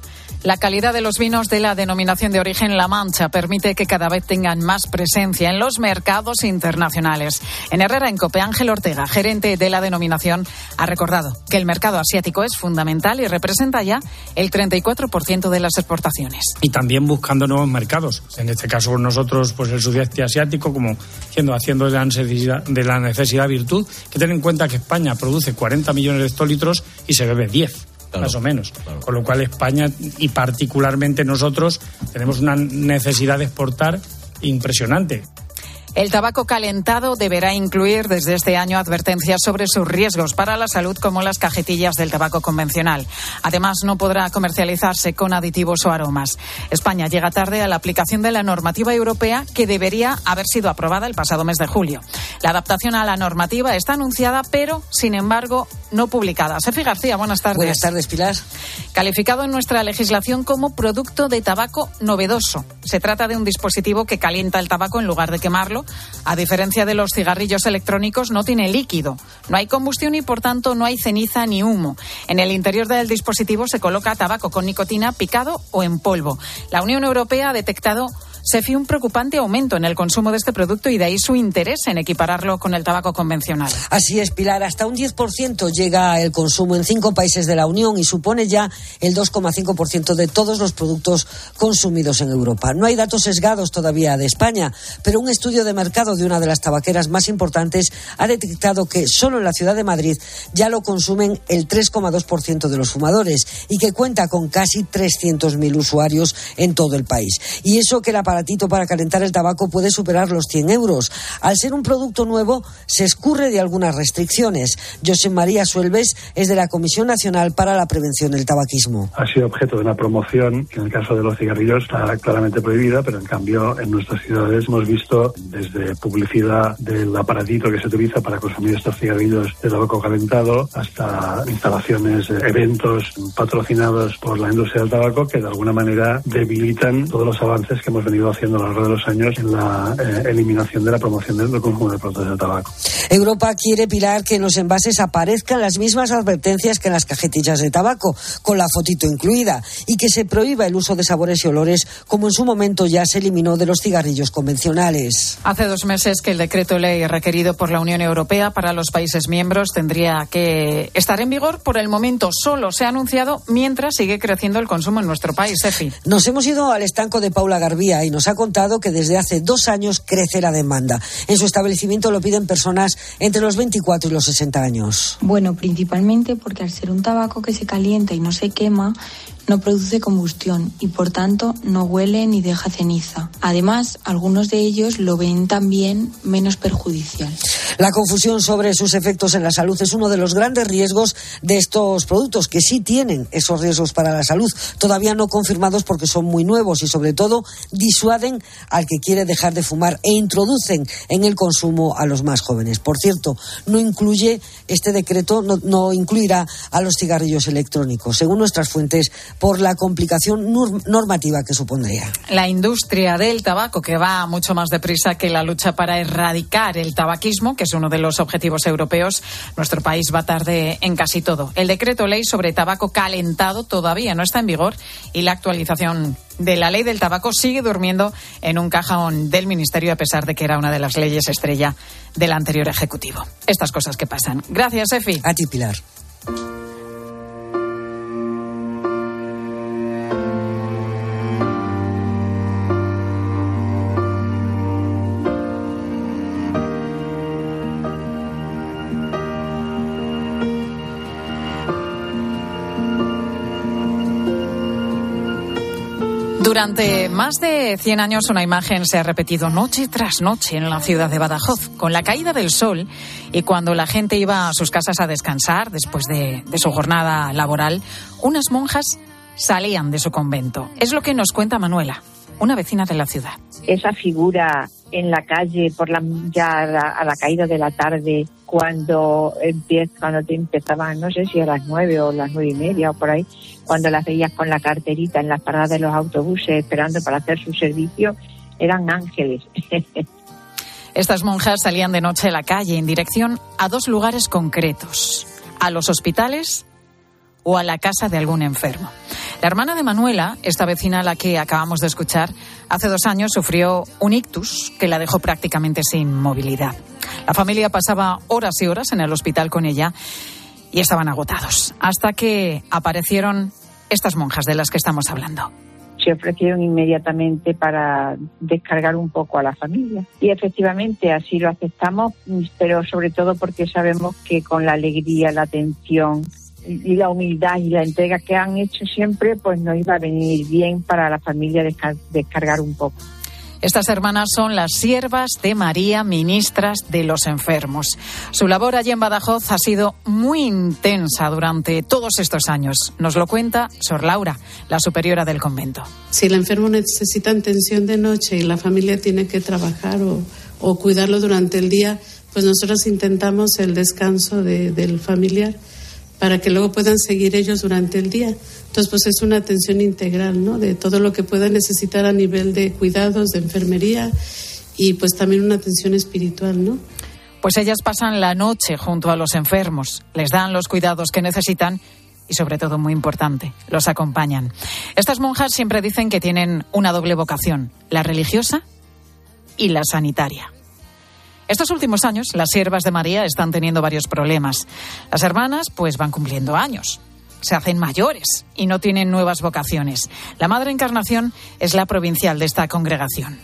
La calidad de los vinos de la denominación de origen La Mancha permite que cada vez tengan más presencia en los mercados internacionales. En Herrera en COPE, Ángel Ortega, gerente de la denominación, ha recordado que el mercado asiático es fundamental y representa ya el treinta y cuatro por ciento de las exportaciones. Y también buscando nuevos mercados. En este caso nosotros, pues el sudeste asiático, como siendo, haciendo de la necesidad, de la necesidad virtud, que ten en cuenta que España produce cuarenta millones de hectolitros y se bebe diez. Claro, más o menos. Claro. Con lo cual España y particularmente nosotros tenemos una necesidad de exportar impresionante. El tabaco calentado deberá incluir desde este año advertencias sobre sus riesgos para la salud, como las cajetillas del tabaco convencional. Además, no podrá comercializarse con aditivos o aromas. España llega tarde a la aplicación de la normativa europea, que debería haber sido aprobada el pasado mes de julio. La adaptación a la normativa está anunciada, pero, sin embargo, no publicada. Sefi García, buenas tardes. Buenas tardes, Pilar. Calificado en nuestra legislación como producto de tabaco novedoso. Se trata de un dispositivo que calienta el tabaco en lugar de quemarlo. A diferencia de los cigarrillos electrónicos, no tiene líquido. No hay combustión y, por tanto, no hay ceniza ni humo. En el interior del dispositivo se coloca tabaco con nicotina picado o en polvo. La Unión Europea ha detectado Sefi, un preocupante aumento en el consumo de este producto y de ahí su interés en equipararlo con el tabaco convencional. Así es, Pilar. Hasta un diez por ciento llega el consumo en cinco países de la Unión y supone ya el dos coma cinco por ciento de todos los productos consumidos en Europa. No hay datos sesgados todavía de España, pero un estudio de mercado de una de las tabaqueras más importantes ha detectado que solo en la ciudad de Madrid ya lo consumen el tres coma dos por ciento de los fumadores y que cuenta con casi trescientos mil usuarios en todo el país. Y eso que el aparatito para calentar el tabaco puede superar los cien euros. Al ser un producto nuevo, se escurre de algunas restricciones. José María Suelves es de la Comisión Nacional para la Prevención del Tabaquismo. Ha sido objeto de una promoción que en el caso de los cigarrillos está claramente prohibida, pero en cambio en nuestras ciudades hemos visto desde publicidad del aparatito que se utiliza para consumir estos cigarrillos de tabaco calentado hasta instalaciones, eventos patrocinados por la industria del tabaco que de alguna manera debilitan todos los avances que hemos venido haciendo a lo largo de los años en la eh, eliminación de la promoción del consumo de productos de tabaco. Europa quiere, Pilar, que en los envases aparezcan las mismas advertencias que en las cajetillas de tabaco, con la fotito incluida, y que se prohíba el uso de sabores y olores como en su momento ya se eliminó de los cigarrillos convencionales. Hace dos meses que el decreto ley requerido por la Unión Europea para los países miembros tendría que estar en vigor. Por el momento solo se ha anunciado mientras sigue creciendo el consumo en nuestro país. Efi. Nos hemos ido al estanco de Paula Garbía y nos ha contado que desde hace dos años crece la demanda. En su establecimiento lo piden personas entre los veinticuatro y los sesenta años. Bueno, principalmente porque al ser un tabaco que se calienta y no se quema, no produce combustión y por tanto no huele ni deja ceniza. Además, algunos de ellos lo ven también menos perjudicial. La confusión sobre sus efectos en la salud es uno de los grandes riesgos de estos productos, que sí tienen esos riesgos para la salud, todavía no confirmados porque son muy nuevos y sobre todo disuaden al que quiere dejar de fumar e introducen en el consumo a los más jóvenes. Por cierto, no incluye este decreto, no, no incluirá a los cigarrillos electrónicos, según nuestras fuentes, por la complicación normativa que supondría. La industria del tabaco, que va mucho más deprisa que la lucha para erradicar el tabaquismo, que es uno de los objetivos europeos, nuestro país va tarde en casi todo. El decreto ley sobre tabaco calentado todavía no está en vigor y la actualización de la ley del tabaco sigue durmiendo en un cajón del Ministerio, a pesar de que era una de las leyes estrella del anterior Ejecutivo. Estas cosas que pasan. Gracias, Efi. A ti, Pilar. Durante más de cien años una imagen se ha repetido noche tras noche en la ciudad de Badajoz. Con la caída del sol y cuando la gente iba a sus casas a descansar después de, de su jornada laboral, unas monjas salían de su convento. Es lo que nos cuenta Manuela, una vecina de la ciudad. Esa figura en la calle por la ya a la, a la caída de la tarde, cuando empieza, cuando te empezaban, no sé si a las nueve o las nueve y media o por ahí, cuando las veías con la carterita en las paradas de los autobuses esperando para hacer su servicio, eran ángeles. Estas monjas salían de noche a la calle en dirección a dos lugares concretos: a los hospitales o a la casa de algún enfermo. La hermana de Manuela, esta vecina a la que acabamos de escuchar, hace dos años sufrió un ictus que la dejó prácticamente sin movilidad. La familia pasaba horas y horas en el hospital con ella y estaban agotados, hasta que aparecieron estas monjas de las que estamos hablando. Se ofrecieron inmediatamente para descargar un poco a la familia. Y efectivamente así lo aceptamos, pero sobre todo porque sabemos que con la alegría, la atención y la humildad y la entrega que han hecho siempre, pues nos iba a venir bien para la familia descar- descargar un poco. Estas hermanas son las siervas de María, ministras de los enfermos. Su labor allí en Badajoz ha sido muy intensa durante todos estos años. Nos lo cuenta Sor Laura, la superiora del convento. Si el enfermo necesita atención de noche y la familia tiene que trabajar o, o cuidarlo durante el día, pues nosotros intentamos el descanso de, del familiar para que luego puedan seguir ellos durante el día. Entonces, pues es una atención integral, ¿no?, de todo lo que puedan necesitar a nivel de cuidados, de enfermería y pues también una atención espiritual, ¿no? Pues ellas pasan la noche junto a los enfermos, les dan los cuidados que necesitan y sobre todo, muy importante, los acompañan. Estas monjas siempre dicen que tienen una doble vocación, la religiosa y la sanitaria. Estos últimos años, las siervas de María están teniendo varios problemas. Las hermanas, pues, van cumpliendo años, se hacen mayores y no tienen nuevas vocaciones. La Madre Encarnación es la provincial de esta congregación.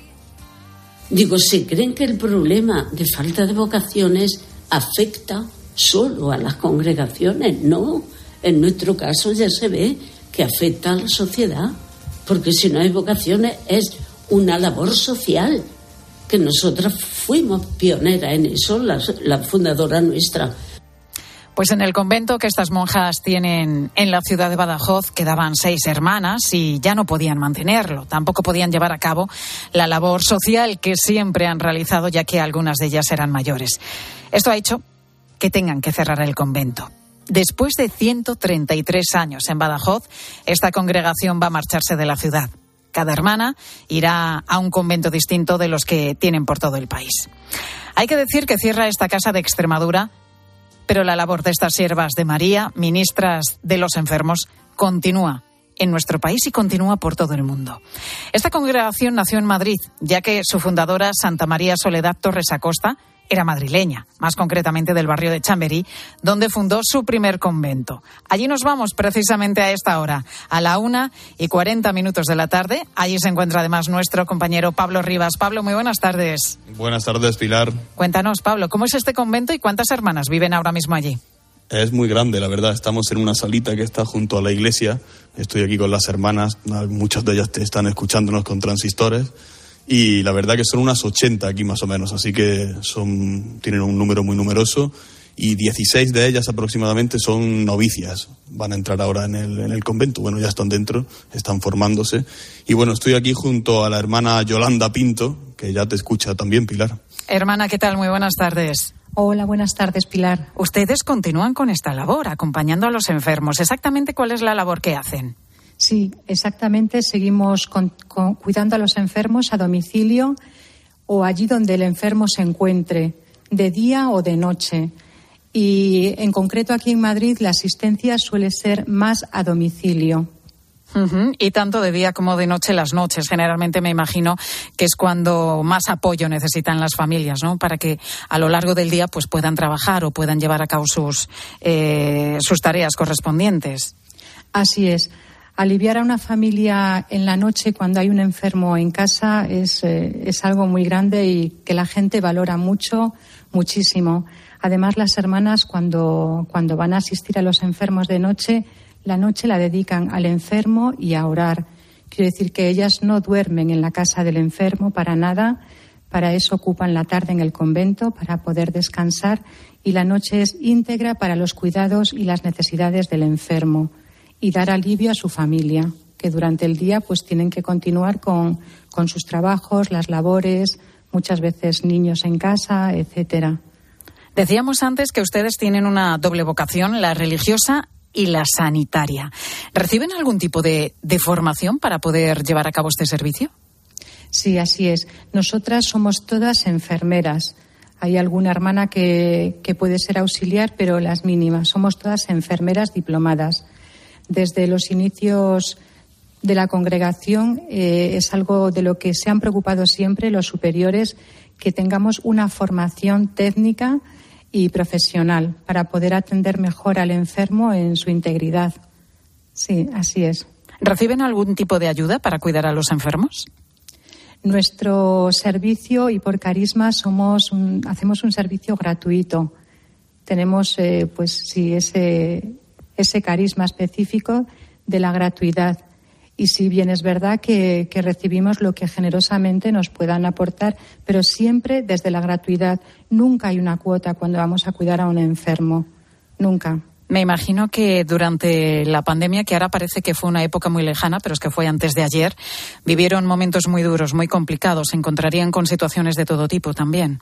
Digo, ¿se creen que el problema de falta de vocaciones afecta solo a las congregaciones? No, en nuestro caso ya se ve que afecta a la sociedad, porque si no hay vocaciones es una labor social, que nosotras fuimos pioneras en eso, la, la fundadora nuestra. Pues en el convento que estas monjas tienen en la ciudad de Badajoz quedaban seis hermanas y ya no podían mantenerlo. Tampoco podían llevar a cabo la labor social que siempre han realizado, ya que algunas de ellas eran mayores. Esto ha hecho que tengan que cerrar el convento. Después de ciento treinta y tres años en Badajoz, esta congregación va a marcharse de la ciudad. Cada hermana irá a un convento distinto de los que tienen por todo el país. Hay que decir que cierra esta casa de Extremadura, pero la labor de estas siervas de María, ministras de los enfermos, continúa en nuestro país y continúa por todo el mundo. Esta congregación nació en Madrid, ya que su fundadora, Santa María Soledad Torres Acosta, era madrileña, más concretamente del barrio de Chamberí, donde fundó su primer convento. Allí nos vamos precisamente a esta hora, a la una y cuarenta minutos de la tarde. Allí se encuentra además nuestro compañero Pablo Rivas. Pablo, muy buenas tardes. Buenas tardes, Pilar. Cuéntanos, Pablo, ¿cómo es este convento y cuántas hermanas viven ahora mismo allí? Es muy grande, la verdad. Estamos en una salita que está junto a la iglesia. Estoy aquí con las hermanas, muchas de ellas están escuchándonos con transistores. Y la verdad que son unas ochenta aquí más o menos, así que son tienen un número muy numeroso y dieciséis de ellas aproximadamente son novicias. Van a entrar ahora en el, en el convento, bueno, ya están dentro, están formándose. Y bueno, estoy aquí junto a la hermana Yolanda Pinto, que ya te escucha también, Pilar. Hermana, ¿qué tal? Muy buenas tardes. Hola, buenas tardes, Pilar. Ustedes continúan con esta labor, acompañando a los enfermos. ¿Exactamente cuál es la labor que hacen? Sí, exactamente. Seguimos con, con, cuidando a los enfermos a domicilio o allí donde el enfermo se encuentre, de día o de noche. Y en concreto aquí en Madrid la asistencia suele ser más a domicilio. Uh-huh. Y tanto de día como de noche, las noches generalmente me imagino que es cuando más apoyo necesitan las familias, ¿no? Para que a lo largo del día pues puedan trabajar o puedan llevar a cabo sus, eh, sus tareas correspondientes. Así es. Aliviar a una familia en la noche cuando hay un enfermo en casa es, eh, es algo muy grande y que la gente valora mucho, muchísimo. Además, las hermanas cuando, cuando van a asistir a los enfermos de noche, la noche la dedican al enfermo y a orar. Quiero decir que ellas no duermen en la casa del enfermo para nada, para eso ocupan la tarde en el convento, para poder descansar, y la noche es íntegra para los cuidados y las necesidades del enfermo y dar alivio a su familia, que durante el día pues tienen que continuar con, con sus trabajos, las labores, muchas veces niños en casa, etcétera. Decíamos antes que ustedes tienen una doble vocación, la religiosa y la sanitaria. ¿Reciben algún tipo de, de formación para poder llevar a cabo este servicio? Sí, así es. Nosotras somos todas enfermeras. Hay alguna hermana que, que puede ser auxiliar, pero las mínimas. Somos todas enfermeras diplomadas. Desde los inicios de la congregación eh, es algo de lo que se han preocupado siempre los superiores, que tengamos una formación técnica y profesional para poder atender mejor al enfermo en su integridad. Sí, así es. ¿Reciben algún tipo de ayuda para cuidar a los enfermos? Nuestro servicio, y por carisma somos un, hacemos un servicio gratuito. Tenemos eh, pues sí ese ese carisma específico de la gratuidad. Y si bien es verdad que, que recibimos lo que generosamente nos puedan aportar, pero siempre desde la gratuidad. Nunca hay una cuota cuando vamos a cuidar a un enfermo. Nunca. Me imagino que durante la pandemia, que ahora parece que fue una época muy lejana, pero es que fue antes de ayer, vivieron momentos muy duros, muy complicados. Se encontrarían con situaciones de todo tipo también.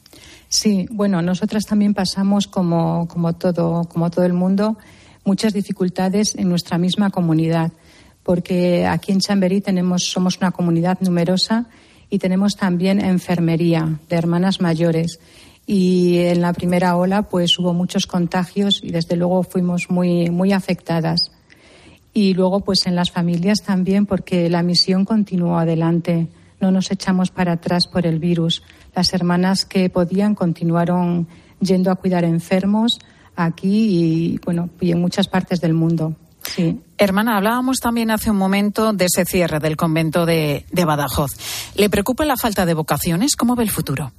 Sí, bueno, nosotras también pasamos como, como todo, como todo el mundo, muchas dificultades en nuestra misma comunidad, porque aquí en Chamberí tenemos, somos una comunidad numerosa y tenemos también enfermería de hermanas mayores. y en la primera ola pues hubo muchos contagios y desde luego fuimos muy, muy afectadas. Y luego pues en las familias también, porque la misión continuó adelante. No nos echamos para atrás por el virus. Las hermanas que podían continuaron yendo a cuidar enfermos aquí y, bueno, y en muchas partes del mundo. Sí. Hermana, hablábamos también hace un momento de ese cierre del convento de, de Badajoz. ¿Le preocupa la falta de vocaciones? ¿Cómo ve el futuro?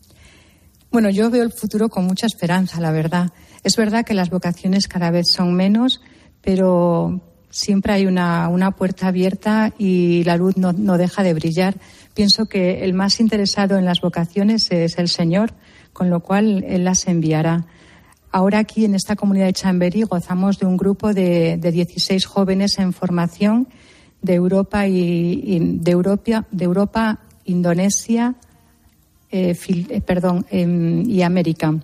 Bueno, yo veo el futuro con mucha esperanza, la verdad. Es verdad que las vocaciones cada vez son menos, pero siempre hay una, una puerta abierta y la luz no, no deja de brillar. Pienso que el más interesado en las vocaciones es el Señor, con lo cual Él las enviará. Ahora aquí en esta comunidad de Chamberí gozamos de un grupo de, de dieciséis jóvenes en formación de Europa y, y de Europa, de Europa, Indonesia, eh, fil, eh, perdón, eh, y América.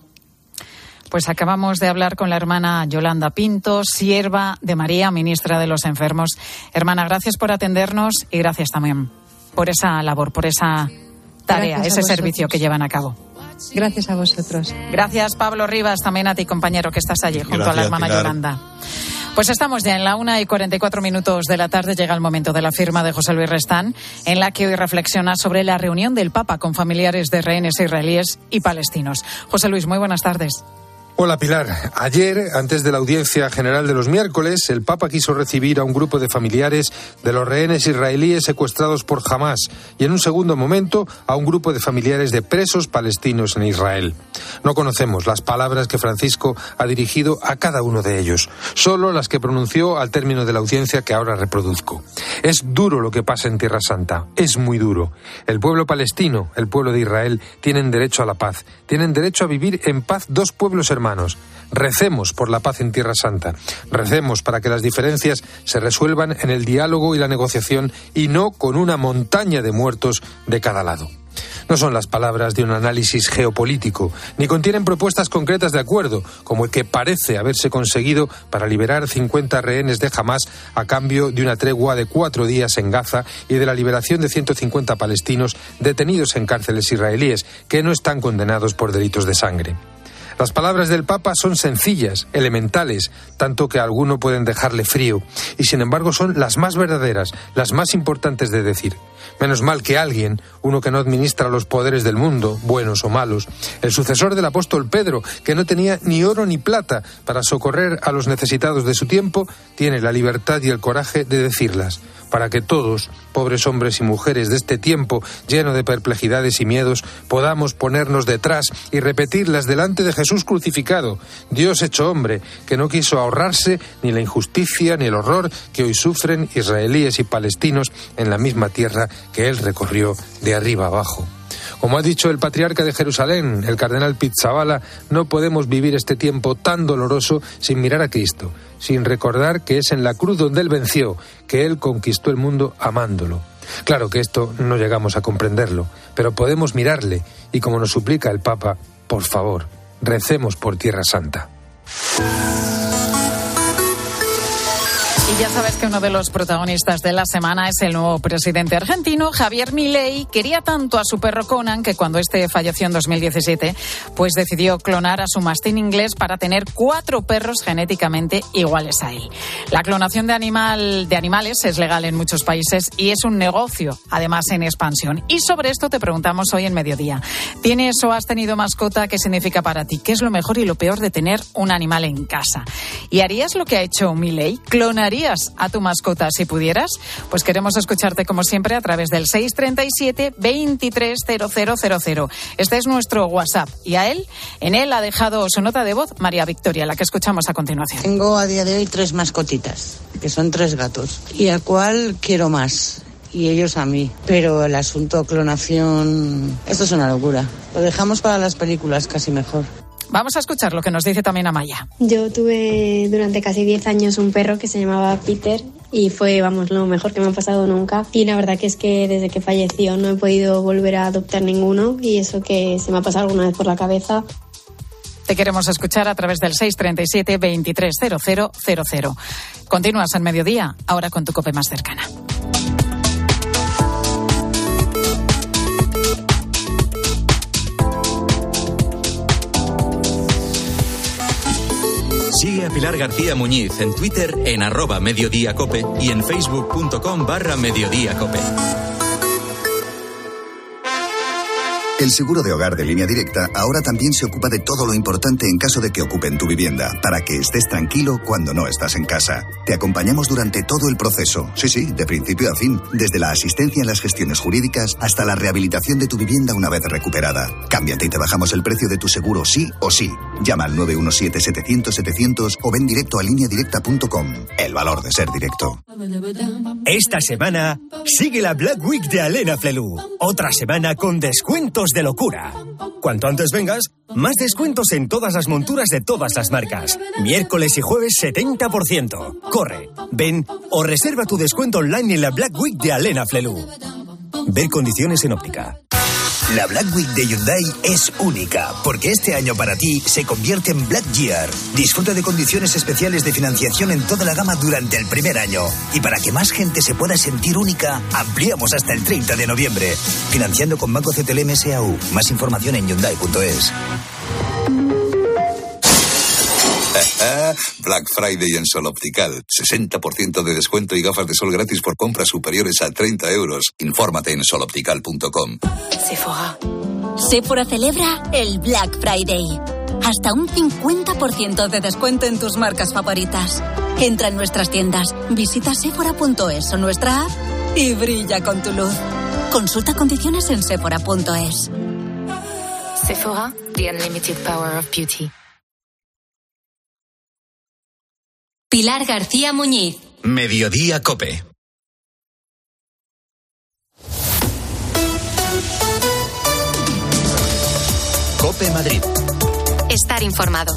Pues acabamos de hablar con la hermana Yolanda Pinto, sierva de María, ministra de los enfermos. Hermana, gracias por atendernos y gracias también por esa labor, por esa tarea, ese servicio que llevan a cabo. Gracias a vosotros. Gracias, Pablo Rivas, también a ti, compañero, que estás allí junto gracias, a la hermana Pilar. Yolanda. Pues estamos ya en la una y cuarenta y cuatro minutos de la tarde. Llega el momento de la firma de José Luis Restán, en la que hoy reflexiona sobre la reunión del Papa con familiares de rehenes israelíes y palestinos. José Luis, muy buenas tardes. Hola Pilar. Ayer, antes de la audiencia general de los miércoles, el Papa quiso recibir a un grupo de familiares de los rehenes israelíes secuestrados por Hamás y en un segundo momento a un grupo de familiares de presos palestinos en Israel. No conocemos las palabras que Francisco ha dirigido a cada uno de ellos, solo las que pronunció al término de la audiencia que ahora reproduzco. Es duro lo que pasa en Tierra Santa, es muy duro. El pueblo palestino, el pueblo de Israel, tienen derecho a la paz, tienen derecho a vivir en paz dos pueblos hermanos. Recemos por la paz en Tierra Santa. Recemos para que las diferencias se resuelvan en el diálogo y la negociación y no con una montaña de muertos de cada lado. No son las palabras de un análisis geopolítico, ni contienen propuestas concretas de acuerdo, como el que parece haberse conseguido para liberar cincuenta rehenes de Hamás a cambio de una tregua de cuatro días en Gaza y de la liberación de ciento cincuenta palestinos detenidos en cárceles israelíes que no están condenados por delitos de sangre. Las palabras del Papa son sencillas, elementales, tanto que a alguno pueden dejarle frío, y sin embargo son las más verdaderas, las más importantes de decir. Menos mal que alguien, uno que no administra los poderes del mundo, buenos o malos, el sucesor del apóstol Pedro, que no tenía ni oro ni plata para socorrer a los necesitados de su tiempo, tiene la libertad y el coraje de decirlas, para que todos, pobres hombres y mujeres de este tiempo lleno de perplejidades y miedos, podamos ponernos detrás y repetirlas delante de Jesús crucificado, Dios hecho hombre, que no quiso ahorrarse ni la injusticia ni el horror que hoy sufren israelíes y palestinos en la misma tierra que él recorrió de arriba abajo. Como ha dicho el patriarca de Jerusalén, el cardenal Pizzaballa, no podemos vivir este tiempo tan doloroso sin mirar a Cristo, sin recordar que es en la cruz donde Él venció, que Él conquistó el mundo amándolo. Claro que esto no llegamos a comprenderlo, pero podemos mirarle y, como nos suplica el Papa, por favor, recemos por Tierra Santa. Y ya sabes que uno de los protagonistas de la semana es el nuevo presidente argentino, Javier Milei. Quería tanto a su perro Conan que cuando este falleció en dos mil diecisiete, pues decidió clonar a su mastín inglés para tener cuatro perros genéticamente iguales a él. La clonación de, animal, de animales es legal en muchos países y es un negocio, además en expansión. Y sobre esto te preguntamos hoy en Mediodía. ¿Tienes o has tenido mascota? ¿Qué significa para ti? ¿Qué es lo mejor y lo peor de tener un animal en casa? ¿Y harías lo que ha hecho Milei? ¿Clonarías a tu mascota si pudieras? Pues queremos escucharte como siempre a través del seis treinta y siete, veintitrés, cero cero cero cero. Este es nuestro WhatsApp y a él, en él ha dejado su nota de voz María Victoria, la que escuchamos a continuación. Tengo a día de hoy tres mascotitas, que son tres gatos, y a cuál quiero más. Y ellos a mí. Pero el asunto clonación, esto es una locura. Lo dejamos para las películas, casi mejor. Vamos a escuchar lo que nos dice también Amaya. Yo tuve durante casi diez años un perro que se llamaba Peter y fue, vamos, lo mejor que me ha pasado nunca. Y la verdad que es que desde que falleció no he podido volver a adoptar ninguno y eso que se me ha pasado alguna vez por la cabeza. Te queremos escuchar a través del seis treinta y siete, veintitrés, cero cero cero cero. Continúas en Mediodía, ahora con tu COPE más cercana. Sigue a Pilar García Muñiz en Twitter en arroba mediodíacope y en facebook.com barra mediodíacope. El seguro de hogar de Línea Directa ahora también se ocupa de todo lo importante en caso de que ocupen tu vivienda, para que estés tranquilo cuando no estás en casa. Te acompañamos durante todo el proceso, sí, sí, de principio a fin, desde la asistencia en las gestiones jurídicas hasta la rehabilitación de tu vivienda una vez recuperada. Cámbiate y te bajamos el precio de tu seguro sí o sí. Llama al nueve uno siete setecientos setecientos o ven directo a línea directa punto com. El valor de ser directo. Esta semana sigue la Black Week de Alena Flelu. Otra semana con descuentos de locura. Cuanto antes vengas, más descuentos en todas las monturas de todas las marcas. Miércoles y jueves setenta por ciento. Corre, ven o reserva tu descuento online en la Black Week de Alena Flelu. Ver condiciones en óptica. La Black Week de Hyundai es única, porque este año para ti se convierte en Black Year. Disfruta de condiciones especiales de financiación en toda la gama durante el primer año. Y para que más gente se pueda sentir única, ampliamos hasta el treinta de noviembre. Financiando con Banco C T L M S A U. Más información en hyundai punto es. Black Friday en Sol Optical. sesenta por ciento de descuento y gafas de sol gratis por compras superiores a treinta euros. Infórmate en sol optical punto com. Sephora. Sephora celebra el Black Friday. Hasta un cincuenta por ciento de descuento en tus marcas favoritas. Entra en nuestras tiendas, visita sephora punto es o nuestra app y brilla con tu luz. Consulta condiciones en sephora punto es. Sephora, the unlimited power of beauty. Pilar García Muñiz. Mediodía Cope. Cope Madrid. Estar informado.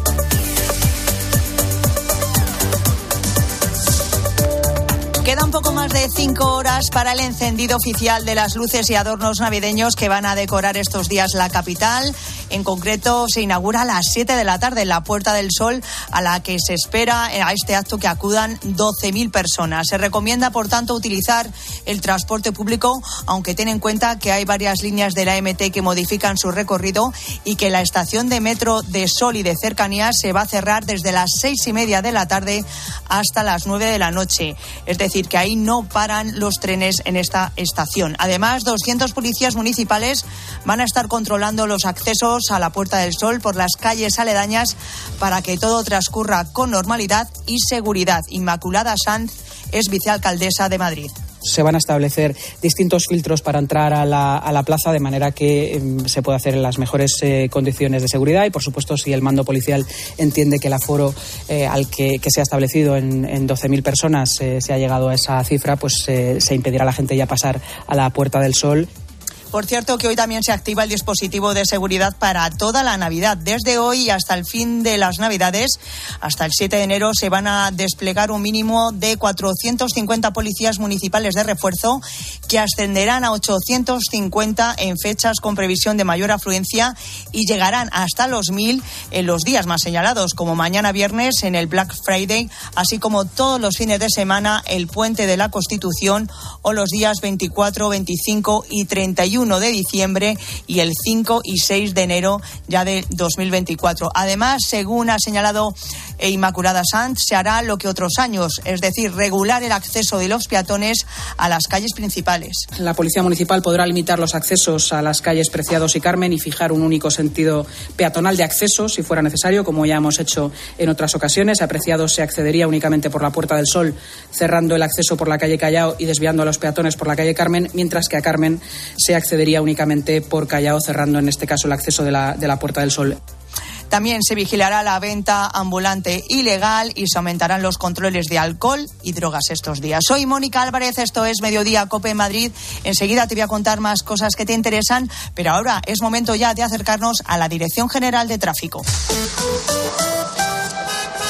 Queda un poco más de cinco horas para el encendido oficial de las luces y adornos navideños que van a decorar estos días la capital. En concreto, se inaugura a las siete de la tarde en la Puerta del Sol, a la que se espera a este acto que acudan doce mil personas. Se recomienda, por tanto, utilizar el transporte público, aunque ten en cuenta que hay varias líneas de la M T que modifican su recorrido y que la estación de metro de Sol y de Cercanías se va a cerrar desde las seis y media de la tarde hasta las nueve de la noche. Es decir, que ahí no paran los trenes en esta estación. Además, doscientos policías municipales van a estar controlando los accesos a la Puerta del Sol por las calles aledañas para que todo transcurra con normalidad y seguridad. Inmaculada Sanz es vicealcaldesa de Madrid. Se van a establecer distintos filtros para entrar a la, a la plaza, de manera que eh, se pueda hacer en las mejores eh, condiciones de seguridad y, por supuesto, si el mando policial entiende que el aforo eh, al que, que se ha establecido en, en doce mil personas eh, se ha llegado a esa cifra, pues eh, se impedirá a la gente ya pasar a la Puerta del Sol. Por cierto, que hoy también se activa el dispositivo de seguridad para toda la Navidad. Desde hoy hasta el fin de las Navidades, hasta el siete de enero, se van a desplegar un mínimo de cuatrocientos cincuenta policías municipales de refuerzo, que ascenderán a ochocientos cincuenta en fechas con previsión de mayor afluencia y llegarán hasta los mil en los días más señalados, como mañana viernes en el Black Friday, así como todos los fines de semana, el Puente de la Constitución, o los días veinticuatro, veinticinco y treinta y uno de diciembre y el cinco y seis de enero ya de dos mil veinticuatro. Además, según ha señalado Inmaculada Sanz, se hará lo que otros años, es decir, regular el acceso de los peatones a las calles principales. La Policía Municipal podrá limitar los accesos a las calles Preciados y Carmen y fijar un único sentido peatonal de acceso, si fuera necesario, como ya hemos hecho en otras ocasiones. A Preciados se accedería únicamente por la Puerta del Sol, cerrando el acceso por la calle Callao y desviando a los peatones por la calle Carmen, mientras que a Carmen se accedería únicamente por Callao, cerrando en este caso el acceso de la, de la Puerta del Sol. También se vigilará la venta ambulante ilegal y se aumentarán los controles de alcohol y drogas estos días. Soy Mónica Álvarez, esto es Mediodía Cope en Madrid. Enseguida te voy a contar más cosas que te interesan, pero ahora es momento ya de acercarnos a la Dirección General de Tráfico.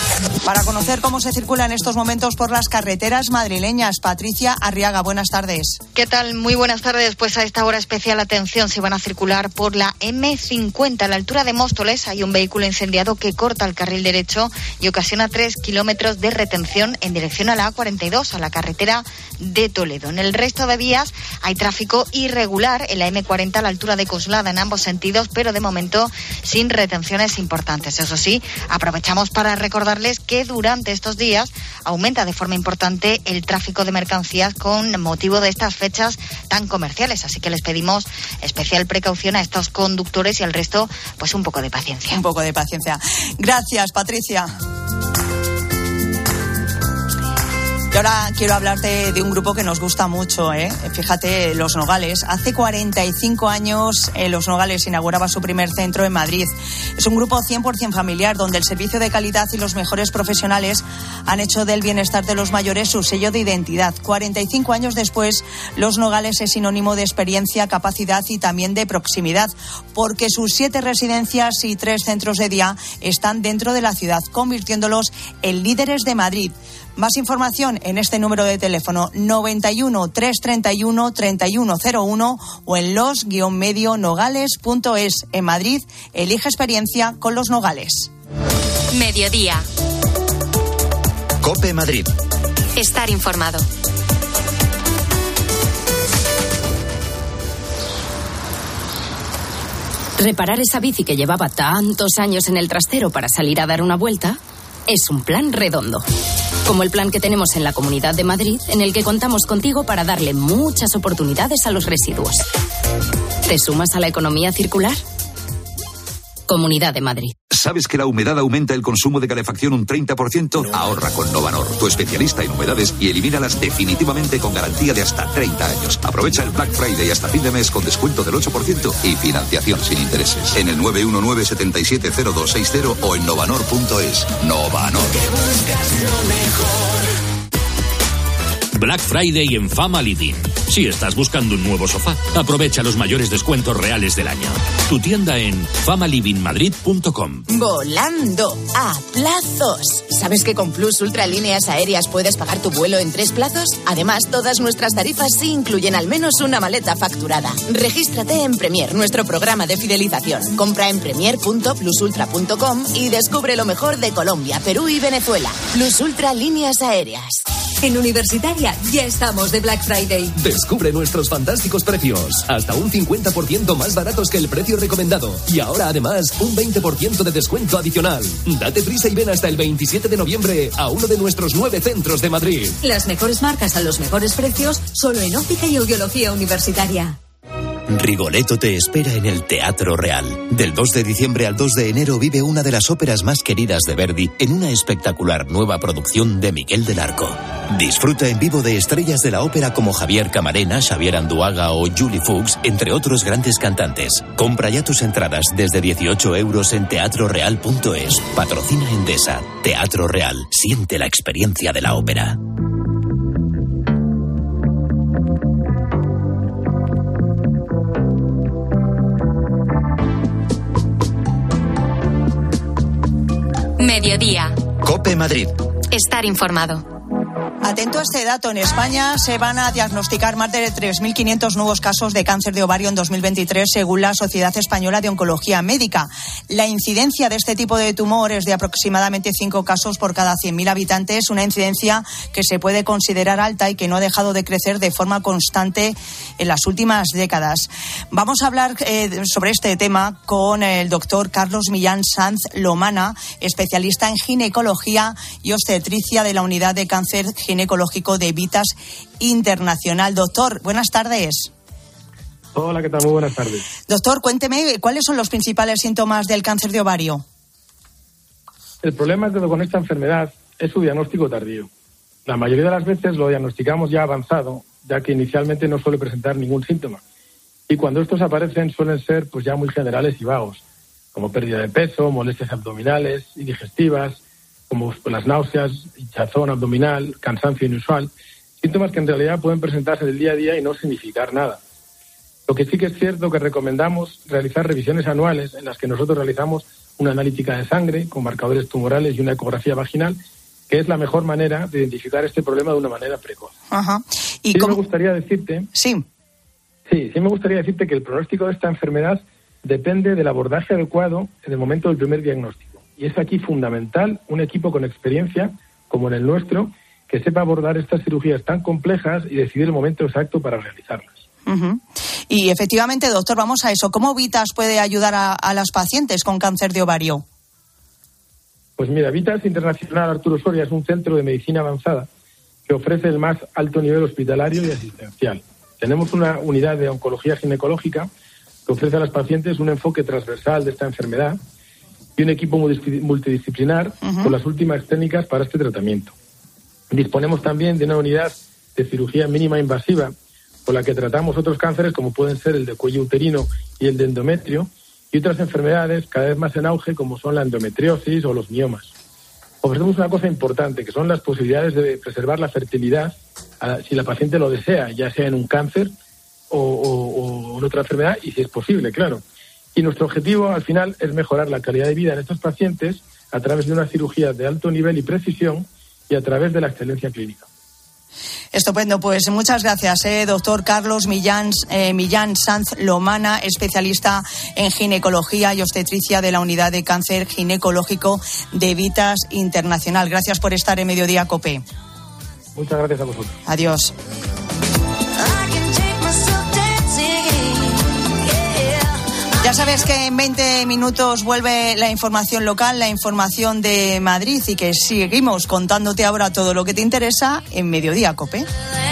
Para conocer cómo se circula en estos momentos por las carreteras madrileñas, Patricia Arriaga, buenas tardes. ¿Qué tal? Muy buenas tardes. Pues a esta hora especial atención, se van a circular por la eme cincuenta. A la altura de Móstoles hay un vehículo incendiado que corta el carril derecho y ocasiona tres kilómetros de retención en dirección a la A cuarenta y dos, a la carretera de Toledo. En el resto de vías hay tráfico irregular en la eme cuarenta a la altura de Coslada en ambos sentidos, pero de momento sin retenciones importantes. Eso sí, aprovechamos para recordarles que durante estos días aumenta de forma importante el tráfico de mercancías con motivo de estas fechas tan comerciales, así que les pedimos especial precaución a estos conductores y al resto pues un poco de paciencia. Un poco de paciencia. Gracias, Patricia. Y ahora quiero hablarte de un grupo que nos gusta mucho, ¿eh? Fíjate, Los Nogales. Hace cuarenta y cinco años eh, Los Nogales inauguraba su primer centro en Madrid. Es un grupo cien por ciento familiar donde el servicio de calidad y los mejores profesionales han hecho del bienestar de los mayores su sello de identidad. cuarenta y cinco años después, Los Nogales es sinónimo de experiencia, capacidad y también de proximidad, porque sus siete residencias y tres centros de día están dentro de la ciudad, convirtiéndolos en líderes de Madrid. Más información en este número de teléfono noventa y uno, trescientos treinta y uno, treinta y uno cero uno o en los guion medio nogales punto es. En Madrid, elige experiencia con Los Nogales. Mediodía. COPE Madrid. Estar informado. Reparar esa bici que llevaba tantos años en el trastero para salir a dar una vuelta es un plan redondo. Como el plan que tenemos en la Comunidad de Madrid, en el que contamos contigo para darle muchas oportunidades a los residuos. ¿Te sumas a la economía circular? Comunidad de Madrid. ¿Sabes que la humedad aumenta el consumo de calefacción un treinta por ciento? Ahorra con Novanor, tu especialista en humedades, y elimínalas definitivamente con garantía de hasta treinta años. Aprovecha el Black Friday hasta fin de mes con descuento del ocho por ciento y financiación sin intereses. En el nueve uno nueve, siete siete cero dos seis cero o en novanor punto es. Novanor. Black Friday en Fama Living. Si estás buscando un nuevo sofá, aprovecha los mayores descuentos reales del año. Tu tienda en fama living madrid punto com. Volando a plazos. ¿Sabes que con Plus Ultra Líneas Aéreas puedes pagar tu vuelo en tres plazos? Además, todas nuestras tarifas sí incluyen al menos una maleta facturada. Regístrate en Premier, nuestro programa de fidelización. Compra en premier punto plus ultra punto com y descubre lo mejor de Colombia, Perú y Venezuela. Plus Ultra Líneas Aéreas. En Universitaria ya estamos de Black Friday. Descubre nuestros fantásticos precios. Hasta un cincuenta por ciento más baratos que el precio recomendado. Y ahora además un veinte por ciento de descuento adicional. Date prisa y ven hasta el veintisiete de noviembre a uno de nuestros nueve centros de Madrid. Las mejores marcas a los mejores precios solo en Óptica y Audiología Universitaria. Rigoletto te espera en el Teatro Real. Del dos de diciembre al dos de enero vive una de las óperas más queridas de Verdi en una espectacular nueva producción de Miguel del Arco. Disfruta en vivo de estrellas de la ópera como Javier Camarena, Xavier Anduaga o Julie Fuchs, entre otros grandes cantantes. Compra ya tus entradas desde dieciocho euros en teatro real punto es. Patrocina Endesa. Teatro Real. Siente la experiencia de la ópera. Mediodía. COPE Madrid. Estar informado. Atento a este dato, en España se van a diagnosticar más de tres mil quinientos nuevos casos de cáncer de ovario en dos mil veintitrés, según la Sociedad Española de Oncología Médica. La incidencia de este tipo de tumor es de aproximadamente cinco casos por cada cien mil habitantes, una incidencia que se puede considerar alta y que no ha dejado de crecer de forma constante en las últimas décadas. Vamos a hablar eh, sobre este tema con el doctor Carlos Millán Sanz Lomana, especialista en ginecología y obstetricia de la Unidad de Cáncer Ginecológico de Vitas Internacional. Doctor, buenas tardes. Hola, ¿qué tal? Muy buenas tardes. Doctor, cuénteme, ¿cuáles son los principales síntomas del cáncer de ovario? El problema con esta enfermedad es su diagnóstico tardío. La mayoría de las veces lo diagnosticamos ya avanzado, ya que inicialmente no suele presentar ningún síntoma. Y cuando estos aparecen suelen ser pues ya muy generales y vagos, como pérdida de peso, molestias abdominales y digestivas, como las náuseas, hinchazón abdominal, cansancio inusual, síntomas que en realidad pueden presentarse del día a día y no significar nada. Lo que sí que es cierto que recomendamos realizar revisiones anuales en las que nosotros realizamos una analítica de sangre con marcadores tumorales y una ecografía vaginal que es la mejor manera de identificar este problema de una manera precoz. Ajá. ¿Y sí cómo... me gustaría decirte... Sí. Sí, sí me gustaría decirte que el pronóstico de esta enfermedad depende del abordaje adecuado en el momento del primer diagnóstico. Y es aquí fundamental un equipo con experiencia, como en el nuestro, que sepa abordar estas cirugías tan complejas y decidir el momento exacto para realizarlas. Uh-huh. Y efectivamente, doctor, vamos a eso. ¿Cómo Vitas puede ayudar a, a las pacientes con cáncer de ovario? Pues mira, Vitas Internacional Arturo Soria es un centro de medicina avanzada que ofrece el más alto nivel hospitalario y asistencial. Tenemos una unidad de oncología ginecológica que ofrece a las pacientes un enfoque transversal de esta enfermedad y un equipo multidisciplinar uh-huh. con las últimas técnicas para este tratamiento. Disponemos también de una unidad de cirugía mínima invasiva con la que tratamos otros cánceres como pueden ser el de cuello uterino y el de endometrio y otras enfermedades cada vez más en auge como son la endometriosis o los miomas. Ofrecemos una cosa importante que son las posibilidades de preservar la fertilidad a, si la paciente lo desea, ya sea en un cáncer o, o, o en otra enfermedad y si es posible, claro. Y nuestro objetivo al final es mejorar la calidad de vida en estos pacientes a través de una cirugía de alto nivel y precisión y a través de la excelencia clínica. Estupendo, pues muchas gracias, eh, doctor Carlos Millán, eh, Millán Sanz Lomana, especialista en ginecología y obstetricia de la Unidad de Cáncer Ginecológico de Vitas Internacional. Gracias por estar en Mediodía COPE. Muchas gracias a vosotros. Adiós. Ya sabes que en veinte minutos vuelve la información local, la información de Madrid y que seguimos contándote ahora todo lo que te interesa en Mediodía COPE.